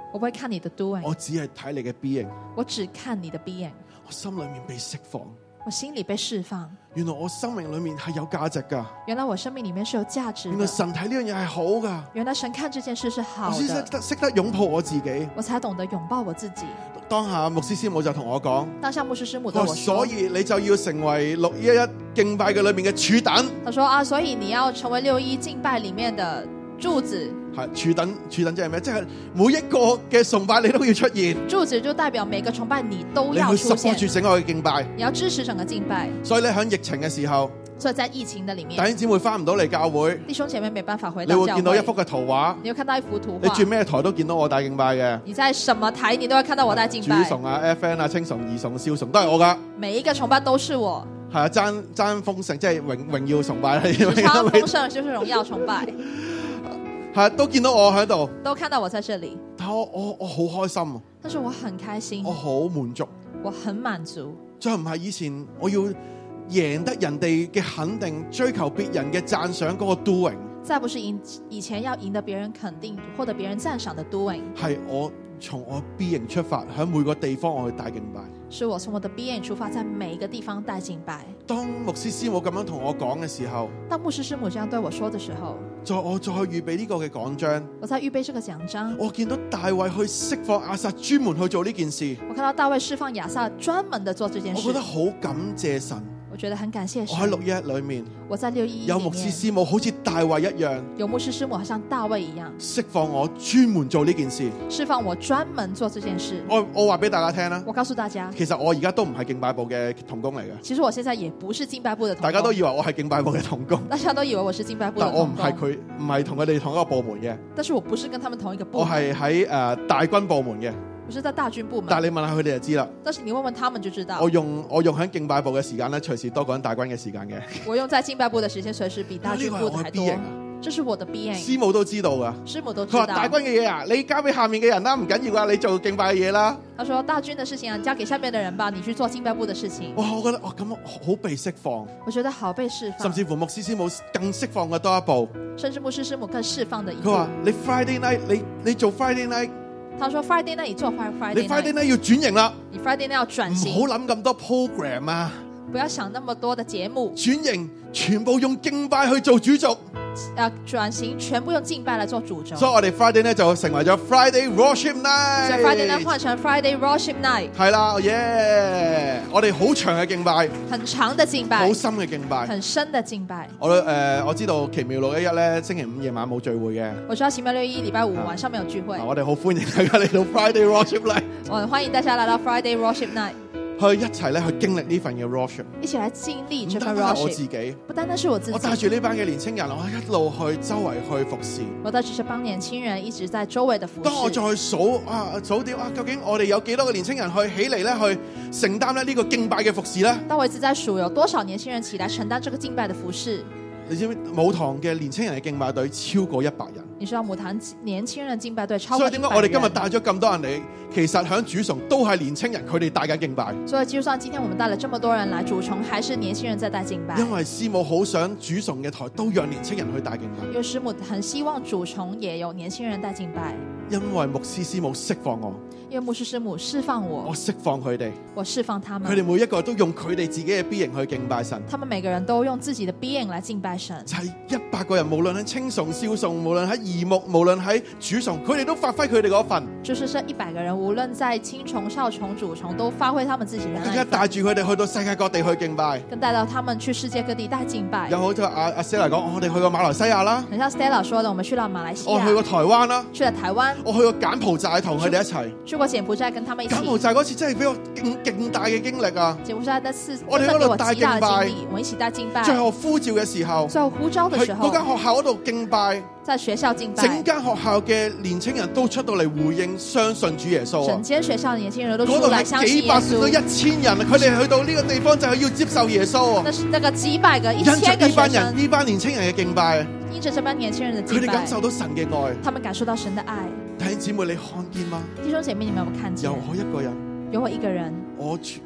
我不會看你的 doing， 我只係睇你嘅 being， 我只看你的 being。 我心裏面被釋放。 我心裡被釋放， 原來我生命裏面係有價值㗎。 原來我生命裡面是有價值的。 原來神睇呢樣嘢係好㗎。 原來神看這件事是好我先識的， 得識得擁抱我自己。 我才懂得擁抱我自己。 當下牧師師母就同我講， 當下牧師師母對我說， 所以你就要成為六一一敬拜嘅裏面嘅柱躉。 他說啊，所以你要成為六一敬拜裡面的柱子。 係柱躉，柱躉即係咩？即係每一個嘅崇拜你都要出現。 柱子就代表每個崇拜你都要你去出現， support 住整個嘅敬拜， 你要支持整個敬拜。 所以咧喺疫情嘅時候， 所以在疫情的裡弟面， 兄姊妹翻唔到嚟教會， 弟兄姐妹沒辦法回你會到教會， 見到一幅嘅圖畫， 你會看到一幅圖畫。 你轉咩台都見到我帶敬拜嘅。 你在什麼台，你都會看到我帶敬拜。 主崇啊、F N 啊、青崇、二崇、少崇都係我噶。 每一個崇拜都是我。 係啊，爭爭豐盛，即係榮榮耀崇拜啦。 超豐盛就是榮耀崇拜。 係都見到我喺度， 都看到我在這裡。 但我我我好開心啊！ 但是我很開心， 我好滿足， 我很滿足。 再唔係以前我要贏得人哋嘅肯定，追求別人嘅讚賞嗰個 doing， 再不是贏以前要贏得別人肯定，獲得別人讚賞的 doing， 係我從我 being 出發，喺每個地方我去帶敬拜。 是我從我的 being 出發，在每一個地方帶敬拜。 當牧師師母咁樣同我講嘅時候， 當牧師師母這樣對我說的時候， 再我再去預備呢個嘅講章， 我在預備這個講章， 我見到大衛去釋放亞撒，專門去做呢件事。 我看到大衛釋放亞撒，專門的做這件事。 我覺得好感謝神。 我覺得很感謝神。 我喺六一一裏面， 我在六一一有牧師師母好似大衛一樣， 有牧師師母好像大衛一樣， 釋放我專門做呢件事， 釋放我專門做這件事。 我我話俾大家聽啦， 我告訴大家， 其實我而家都唔係敬拜部嘅同工嚟嘅。 其實我現在也不是敬拜部的同工， 大家都以為我係敬拜部嘅同工， 大家都以為我是敬拜部的但我同工， 唔係佢，唔係同佢哋同一個部門嘅。 但是我不是跟他們同一個部我門， 係喺誒大軍部門嘅。 我是在大軍部門。 但係你問下佢哋就知啦。 但是你問問他們就知道。 我用我用喺敬拜部嘅時間咧，隨時多過喺大軍嘅時間嘅。 我用在敬拜部的時間，隨時比大軍部的還多。這是我的 being。 師母都知道噶。 師母都知道。 佢話大軍嘅嘢啊，你交俾下面嘅人啦，唔緊要啊，你做敬拜嘅嘢啦。 他說大軍的事情啊，你交給下面的人吧，你去做敬拜部的事情。 哇，我覺得哇咁好被釋放。 我覺得好被釋放。 甚至乎牧師師母更釋放嘅多一步。 甚至牧師師母更釋放的一步。 佢話你 Friday night， 你你做 Friday night。 他說 Friday night 你做 Friday night， 你 Friday night 要轉型啦， 你 Friday night 要轉型， 唔好諗咁多 program 啊， 不要想那麼多的節目， 轉型全部用敬拜去做主軸， 要轉型全部用敬拜來做主軸。 所以我哋 Friday 咧就成為咗 Friday Worship Night， 所以 Friday night 換成 Friday Worship Night， 係啦，耶！我哋好長嘅敬拜， 很長的敬拜， 好深嘅敬拜， 很深的敬拜。 我誒、呃、我知道奇妙六一一咧星期五夜晚冇聚會嘅， 我知道奇妙六一禮拜五晚上沒有聚會， 我哋好歡迎大家嚟到 Friday Worship Night， 我很歡迎大家來到 Friday Worship Night。 去一齊咧去經歷呢份嘅 worship， 一起來經歷這份 worship。我 worship， 自己， 不單單是我自己， 我帶住呢班嘅年青人，我一路去周圍去服侍。 我帶住這幫年輕人一直在周圍的服侍。 當我再數啊數點啊，究竟我哋有幾多個年青人去起嚟咧，去承擔咧呢個敬拜嘅服侍咧？ 當我一直在數有多少年輕人起來承擔這個敬拜的服侍。 你知唔知舞堂嘅年青人嘅敬拜隊超過一百人？ 你知道舞堂年輕人敬拜隊超過一百人。 所以點解我哋今日帶咗咁多人嚟？其實響主崇都係年青人，佢哋帶緊敬拜。 所以就算今天我們帶了這麼多人來主崇，還是年輕人在帶敬拜。 因為師母好想主崇嘅台都讓年青人去帶敬拜。 因為師母很希望主崇也有年輕人帶敬拜。 因為牧師師母釋放我。 因為牧師師母釋放我， 我釋放佢哋， 我釋放他們， 佢哋每一個都用佢哋自己嘅 being 去敬拜神。 他們每個人都用自己的 being 來敬拜神。 就係一百個人，無論喺青崇、少崇，無論喺義牧，無論喺主崇，佢哋都發揮佢哋嗰份。 就是這一百個人，無論在青崇、少崇、主崇，都發揮他們自己的那一份。 更加帶住佢哋去到世界各地去敬拜， 更帶到他們去世界各地帶敬拜。 又好似阿阿 Stella 講，我哋去過馬來西亞啦， 很像 Stella 說的，我們去到馬來西亞， 我去過台灣啦， 去了台灣， 我去過柬埔寨同佢哋一齊， 去過柬埔寨跟他們一起。 柬埔寨嗰次真係俾我勁勁大嘅經歷啊！ 柬埔寨那次我哋喺度帶敬拜， 我們一起帶敬拜。 最後呼召嘅時候， 最後呼召嘅時候， 嗰間學校嗰度敬拜， 在學校敬拜， 整間學校嘅年青人都出到嚟回應，相信主耶穌。 整間學校嘅年輕人都出來相信耶穌。 嗰度係幾百到一千人，佢哋去到呢個地方就係要接受耶穌。 那是那個幾百個、一千個學生。 呢班人，呢班年青人嘅敬拜， 因着這班年輕人的敬拜， 佢哋感受到神嘅愛， 他們感受到神的愛。 弟兄姊妹，你看見嗎？ 弟兄姐妹，你們有冇看見？ 有我一個人， 有我一個人， 我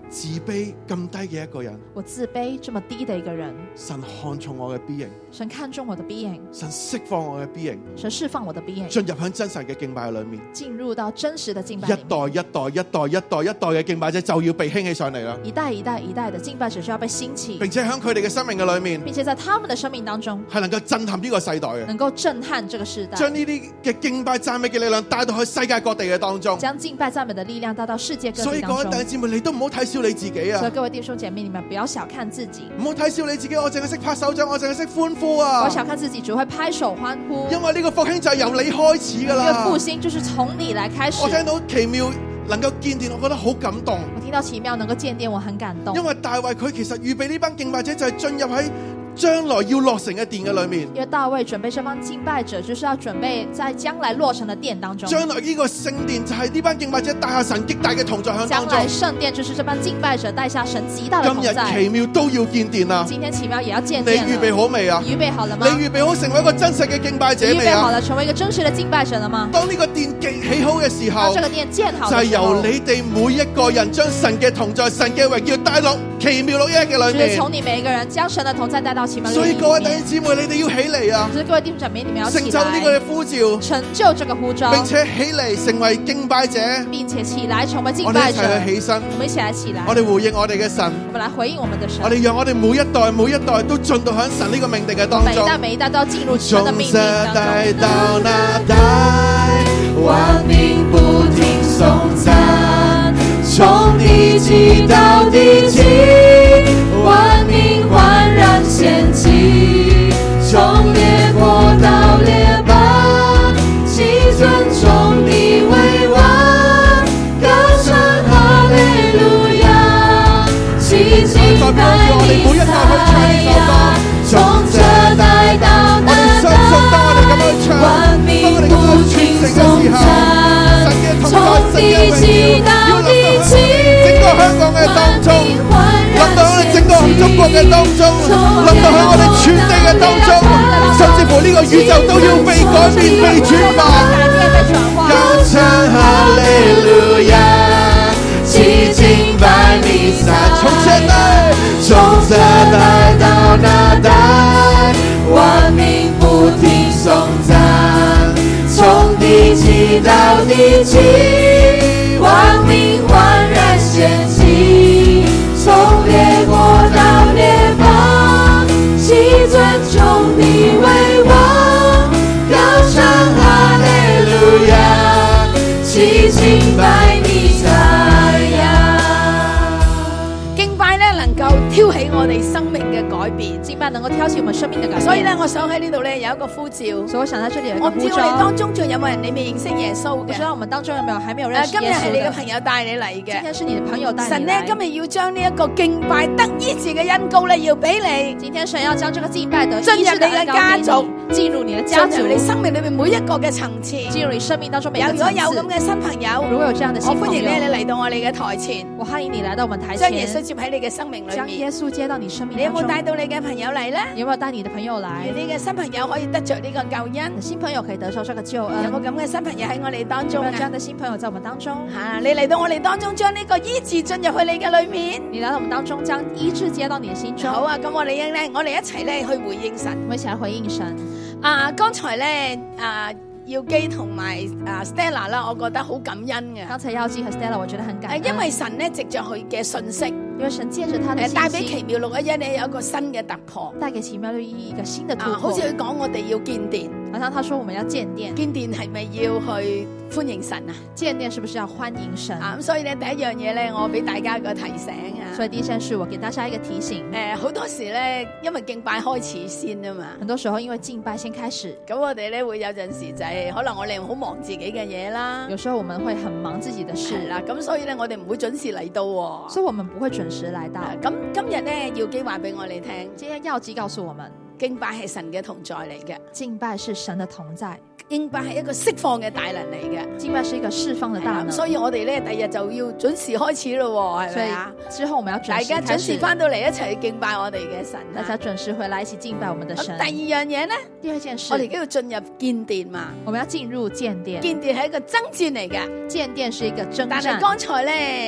自卑咁低嘅一個人， 我自卑這麼低的一個人， 神看重我嘅 B 型， 神看中我的 B 型， 神釋放我嘅 B 型， 神釋放我的 B 型， 進入喺真神嘅敬拜裏面， 進入到真實的敬拜一裡面。 代一代一代一代一代嘅敬拜者就要被興起上嚟啦， 一代一代一代的敬拜者就要被興起， 並且喺佢哋嘅生命嘅裏面， 並且在他們的生命當中係能夠震撼呢個世代嘅， 能夠震撼這個世代， 將呢啲嘅敬拜讚美嘅力量帶到去世界各地嘅當中。 將敬拜讚美的力量帶到世界各所以各位地當中。 弟兄姊妹，你都唔好睇小你自己啊！ 所以各位弟兄姐妹，你們不要小看自己， 唔好睇小你自己，我淨係識拍手掌，我淨係識歡呼不啊要！小看自己，只會拍手歡呼。 因為呢個復興就係由你開始噶這個啦。 復興就是從你來開始。 我聽到奇妙能夠見電，我覺得好感動。 我聽到奇妙能夠見電，我很感動。 因為大衛佢其實預備呢班敬拜者就係進入喺將來要落成嘅殿嘅裏面。 因為大衛準備這幫敬拜者，就是要準備在將來落成的殿當中。 將來呢個聖殿就係呢班敬拜者帶下神極大嘅同在響當將來中。 聖殿就是這幫敬拜者帶下神極大的同今日在。 奇妙都要見電啦！ 今天奇妙也要見你殿了。 預備好未啊？ 你預備好了嗎？ 你預備好成為一個真實嘅敬拜者未你預備好啊？ 了成為一個真實的敬拜者了嗎？ 當呢個殿起好嘅時候當，這個殿建好就係由的時候， 你哋每一個人將神嘅同在、神嘅榮耀帶落奇妙六一嘅裏就是面。 從你每一個人將神的同在帶到奇妙六一裡所以各位弟面。 兄姊妹，你哋要起嚟啊！ 就是各位弟兄姐妹，你們要起成就呢個嘅來， 呼召， 成就這個呼召， 並且起嚟成為敬拜者。 並且起來成為敬我哋一拜者。 齊去起身， 我們一起來起來， 我哋回應我哋嘅神， 我們來回應我們的神。 我哋讓我哋每一代每一代都進到喺神呢個命定嘅當中。 每一代每一代都要進入神的命從這定當代中。 到那代，萬民不停頌讚，從地極到地極，萬民歡然獻祭，從列國到列邦，齊尊崇你為王，高聲哈利路亞，齊敬拜你賽亞，從這代到那代，萬民不停頌讚，從地極到地極，整個香港嘅當中，臨到我哋整個中國嘅當中，臨到喺我哋全地嘅當中，甚至乎呢個宇宙都要被改變、被轉化。高聲哈利路亞，齊敬拜彌撒，從這代，從這代到那代，萬民不停頌讚，從地極到地極，萬民歡然獻祭，從列國到列邦，齊尊崇你為王，高聲哈利路亞，齊敬拜彌賽亞。 敬拜咧能夠挑起我哋生命嘅改變， 敬拜能夠挑起我們生命的改變。 所以咧，我想喺呢度咧有一個呼召。 所以我想在這裡有一我唔知個呼召。 我哋當中仲有冇人你未認識耶穌嘅不知？道我們當中有沒有還沒有認誒， 識今日係你嘅耶穌的？ 朋友帶你嚟今嘅。 天是你的朋友帶神咧你來。 今日要將呢一個敬拜得醫治嘅恩膏咧，要俾你今天神要將這個敬拜的進入醫治的你嘅恩膏給家族你，進入你的家族進入，你生命裏面每一個嘅層次。 進入你生命當中每一有個層次。 如果有咁嘅新朋友， 如果有這樣的我新朋歡迎咧友， 你嚟到我哋嘅台前， 我歡迎你來到我們台將耶穌前， 接喺你嘅生命裏面。 將耶穌接到你生命你有冇當中。 帶到你嘅朋友嚟咧？ 你有沒有帶你的朋友來？ 你嘅新朋友可以得着呢個救恩你。的新朋友可以得受這個救恩。 有冇咁嘅新朋友喺我哋當中啊有沒有這樣？的新朋友在我們當中？ 吓，你嚟到我哋當中，將呢個醫治進入去你嘅裏面。 你來到我們當中，將醫治接到你的心中。 好啊，咁我哋咧，我哋一齊咧去回應神。 我們一起來回應神。 啊，剛才咧啊，耀基同埋啊 Stella 啦，我覺得好感恩嘅。 剛才耀基和 Stella，我覺得很感誒， 恩， 因為神咧藉着佢嘅信息， 因為神借着他的誒帶俾信息， 奇妙六一一咧有一個新嘅突破。 帶給奇妙六一一一個新的突啊， 破。 好似佢講我哋要建殿， 好像他說我們要建殿， 建殿係咪要去歡迎神啊？ 建殿是不是要歡迎神？ 啊，咁所以咧第一樣嘢咧，我俾大家個提醒啊。 所以第一件事，我給大家一個提醒。 誒，好多時咧，因為敬拜開始先啊嘛。 很多時候因為敬拜先開始， 咁我哋咧會有陣時就係、可能我哋好忙自己嘅嘢啦， 有時候我們會很忙自己的事係啦，咁所以咧我哋唔會準時嚟到喎。 所以我們不會準時來到。 啊咁今日咧耀基話俾我哋聽， 今天耀基告訴我們， 敬拜係神嘅同在嚟嘅， 敬拜是神的同在， 敬拜係一個釋放嘅大能嚟嘅。 敬拜是一個釋放的大能。 咁所以我哋咧第日就要準時開始咯，係所以咪啊？ 之後我們要準時大家準開始， 時翻到嚟一齊去敬拜我哋嘅神啊。 大家準時回來一起敬拜我們的神。 咁第二樣嘢咧， 第二件事， 我哋而家要進入建殿嘛。 我們要進入建殿。 建殿係一個爭戰嚟嘅， 建殿是一個征但係戰， 剛才咧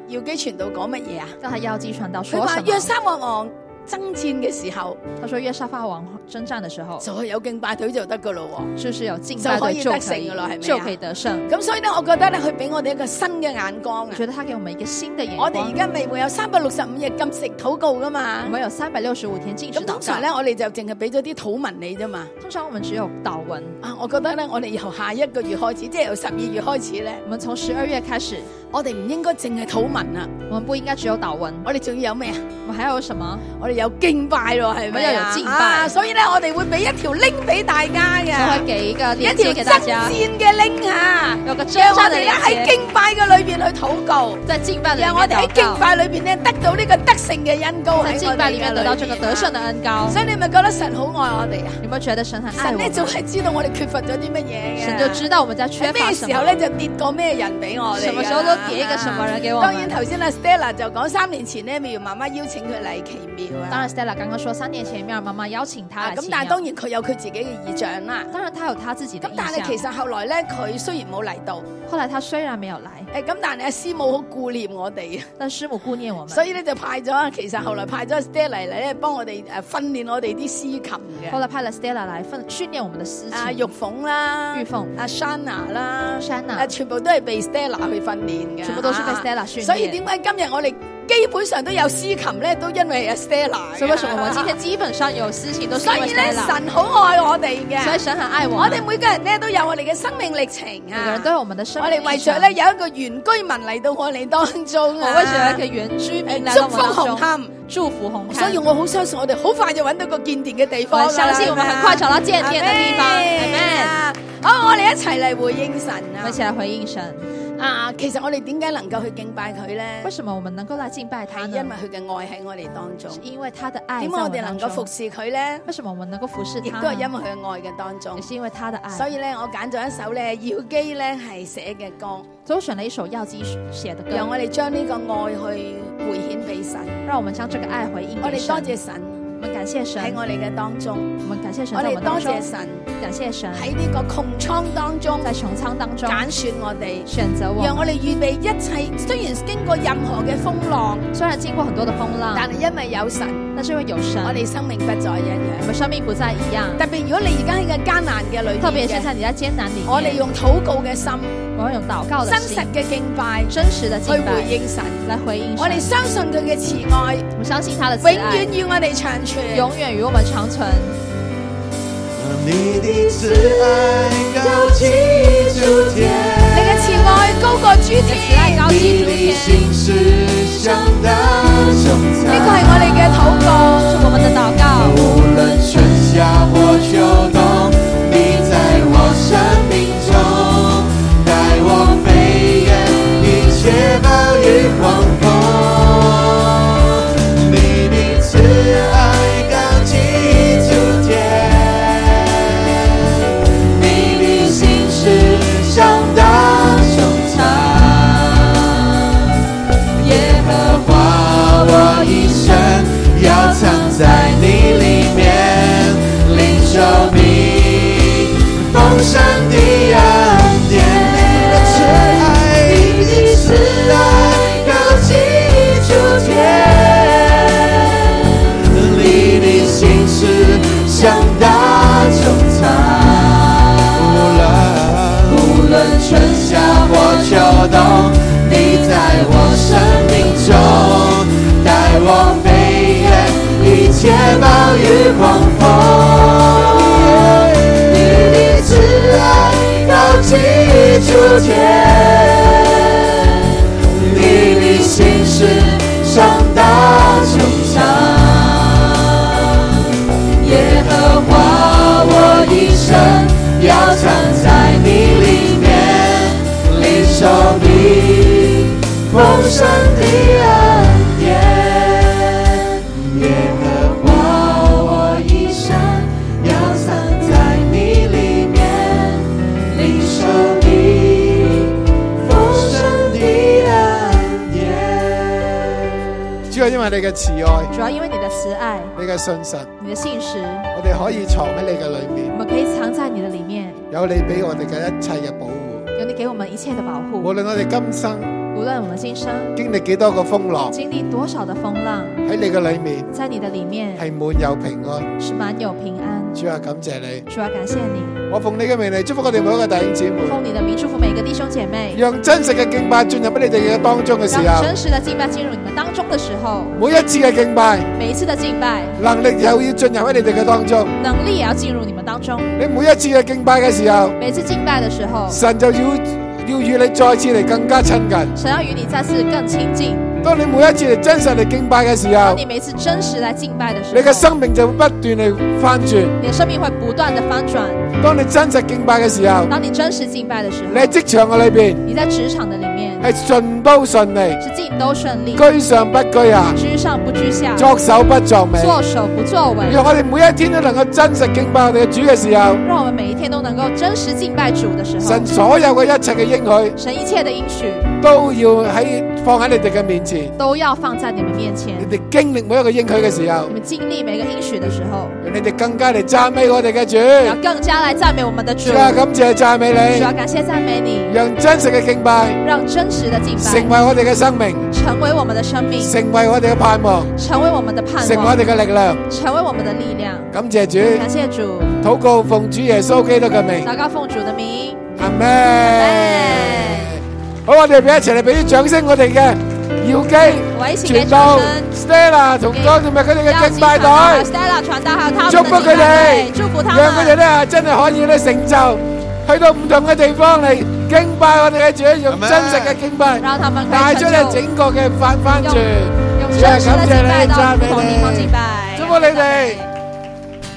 耀基傳道講乜嘢啊？ 剛才耀基傳道佢話說什麼？ 約沙法王爭戰嘅時候， 他說約沙法王征戰的時候， 就係有敬拜隊就得噶咯喎。 就是有敬拜隊就就可可以以得勝㗎喇係咪啊就可以得勝。 咁所以咧，我覺得咧，佢俾我哋一個新嘅眼光啊！ 我覺得他給我們一個新的眼我哋光而。家咪會有三百六十五日禁食禱告噶嘛我？們有三百六十五天禁食咁禱通常咧， 告。 我哋就淨係俾咗啲禱文你啫嘛。 通常我們只有禱文。 啊，我覺得咧，我哋由下一個月開始，即係由十二月開始咧， 我們從十二月開始， 我哋唔應該淨係禱文啊， 我們不應該只有禱文， 我哋仲要有咩啊？ 我們還要有什麼？ 我哋有敬拜咯，係咪啊？ 我哋有敬拜啊所以咧，我哋會俾一條 link 俾大家就嘅會，給一個一鏈條接給大家， 爭戰嘅 link 啊， 有個征讓我戰的哋咧喺鏈接， 敬拜嘅裏邊去禱告。 在敬拜的讓裡面我哋喺敬禱告， 拜裏邊咧得到呢個得勝嘅恩膏喺在敬拜裡面得到這個得勝的恩膏。 所以你咪覺得神好愛我哋啊？ 有沒有覺得神很愛神咧就我們？ 係知道我哋缺乏咗啲乜嘢嘅， 神就知道我們在缺喺咩乏什麼， 時候咧就跌過咩人俾我哋㗎。 什麼時候都跌一個什麼人給我當然們。 頭先阿 Stella 就講三年前咧，妙媽媽邀請佢嚟奇妙啊。 當然 Stella 剛剛說三年前妙媽媽邀請他來奇妙， 啊咁但係當然佢有佢自己嘅意象啦。 當然他有他自己的咁意但係其向。 實後來咧，佢雖然冇嚟到， 後來他雖然沒有來， 誒咁但係阿師母好顧念我哋， 但師母顧念我們， 所以咧就派咗，其實後來派咗 Stella 嚟咧幫我哋誒訓練我哋啲司琴嘅。 後來派了 Stella 來訓訓練我們的司阿琴。 玉鳳啦， 玉鳳阿 Shanna 啦 Shanna 啊全部都係被 Stella 去訓練嘅， 全部都是被啊 Stella 訓練所以點解今日我哋基本上都有司琴咧，都因為阿 Stella 嘅。 所以為什麼我們今天基本上有事情都是因為所以咧， Stella？ 神好愛我哋嘅， 所以神很愛我們。 我哋每個人咧都有我哋嘅生命歷程每啊。 個人都有我們的生我命歷程。 哋為著咧有一個原居民嚟到我哋當中啊， 我為咗一個原居民來到我們當祝福紅中， 磡， 祝福紅磡。 所以我好相信我哋好快就揾到個建殿嘅地方啦。 我相信我們很快找到建殿的地方。Amen。 好，我哋一齊嚟回應神啊！ 我們一起來回應神。 啊，其實我哋點解能夠去敬拜佢咧？ 為什麼我們能夠來敬拜他呢？ 係因為佢嘅愛喺我哋當中。 是因為他的愛在點解我哋我們當中。 能夠服侍佢咧？ 為什麼我們能夠服侍亦他呢？ 都係因為佢嘅愛嘅當中也。是因為他的愛。 所以咧，我揀咗一首咧耀基咧係寫嘅歌， 所以我選了一首耀基寫的歌， 讓我哋將呢個愛去回獻俾神。 讓我們將這個愛回應我哋給神。 多謝神我們感謝神喺我哋嘅當中， 我們感謝神我哋多在我們當中謝，神感謝神喺呢個穹蒼當中在穹蒼當中揀選我哋， 選擇我們。 讓我哋預備一切。雖然經過任何嘅風浪， 雖然經過很多的風浪， 但係因為有神， 但是因為有神， 我哋生命不再一我樣。 們生命不再一樣。 特別如果你而家喺個艱難嘅裏特別面嘅， 是在你在艱難裏面， 我哋用禱告嘅心、 我要用禱告的真心實嘅敬拜真實的去敬拜回應神。 來回應神。 我哋相信佢嘅慈愛， 我們相信他的慈永愛遠與我哋長存。 永遠與我們長存。 你的慈愛高及諸天， 你嘅慈愛高過諸你的慈愛天， 高及諸你的天。 心事向大穹蒼。 呢個係我哋嘅禱告。 是我們的禱告。 無論春夏或秋冬，你在我生命中，帶我飛越一切暴雨狂風。你的慈愛高及諸天，你的心事向大穹蒼。耶和華，我一生要藏在你裏面，領受你豐盛的恩典。你的慈愛，你的慈愛高及諸天，你的心事向大穹蒼。無論無論春夏或秋冬，你在我生命中，帶我飛越一切暴雨狂風。你的慈愛高及諸天，你的心事向大穹蒼。耶和華，我一生要藏在你裏面，領受你豐盛的恩典。耶和華，我一生要藏在你裏面，領受你豐盛的恩典。 主要因為你嘅慈愛， 主要因為你的慈愛， 你嘅信實， 你的信實， 我哋可以藏喺你嘅裏面， 我們可以藏在你的裡面， 有你俾我哋嘅一切嘅保護。 有你給我們一切的保護。 無論我哋今生無無論我們今生經歷幾多個風浪， 經歷多少的風浪， 喺你嘅裏面在你的裡面係滿有平安。 是滿有平安。 主啊，感謝你， 主啊，感謝你， 我奉你嘅名嚟祝福我哋每一個弟兄姊妹， 奉你的名祝福每個弟兄姐妹， 讓真實嘅敬拜進入喺你哋嘅當中嘅時候， 讓真實的敬拜進入你們當中的時候， 每一次嘅敬拜， 每一次的敬拜， 能力又要進入喺你哋嘅當中。 能力也要進入你們當中。 你每一次嘅敬拜嘅時候， 每次敬拜的時候， 神就要要與你再次嚟更加親近。 神要與你再次更親近。 當你每一次嚟真實嚟敬拜嘅時候， 當你每一次真實來敬拜的時候， 你嘅生命就會不斷嚟翻轉。 你的生命會不斷的翻轉。 當你真實敬拜嘅時候， 當你真實敬拜的時候， 你喺職場嘅裏邊， 你在職場的裡面係順都順利， 是盡都順利， 居上不居下， 居上不居下， 作首不作尾， 作首不作尾。 讓我哋每一天都能夠真實敬拜我哋嘅主嘅時候， 讓我們每一天都能夠真實敬拜主的時候， 神所有嘅一切嘅應許， 神一切的應許都要喺放喺你哋嘅面前， 都要放在你們面前。 你哋經歷每一個應許嘅時候， 你們經歷每個應許的時候， 讓你哋更加嚟讚美我哋嘅主， 要更加來讚美我們的主。 主啊，感謝讚美主你， 要感謝讚美你， 讓真實嘅敬拜讓真實的敬拜成為我哋嘅生命， 成為我們的生命， 成為我哋嘅盼望， 成為我們的盼成為我望， 哋嘅力量。 成為我們的力量。 感謝主， 感謝主， 禱告奉主耶穌基督嘅名， 禱告奉主的名， 阿門。好，我哋俾一齊嚟俾啲掌聲，我哋嘅耀基我一起給傳道掌聲。 Stella 同哥同埋佢哋嘅敬拜隊， Stella 傳道還有他們祝福佢哋， 祝福他讓佢哋們， 咧真係可以咧成就，去到唔同嘅地方嚟敬拜我哋嘅主，用真實嘅敬拜讓他們可帶出咧以成就整個嘅翻翻轉。 用真實的敬拜到不同地方敬拜。 祝福你哋。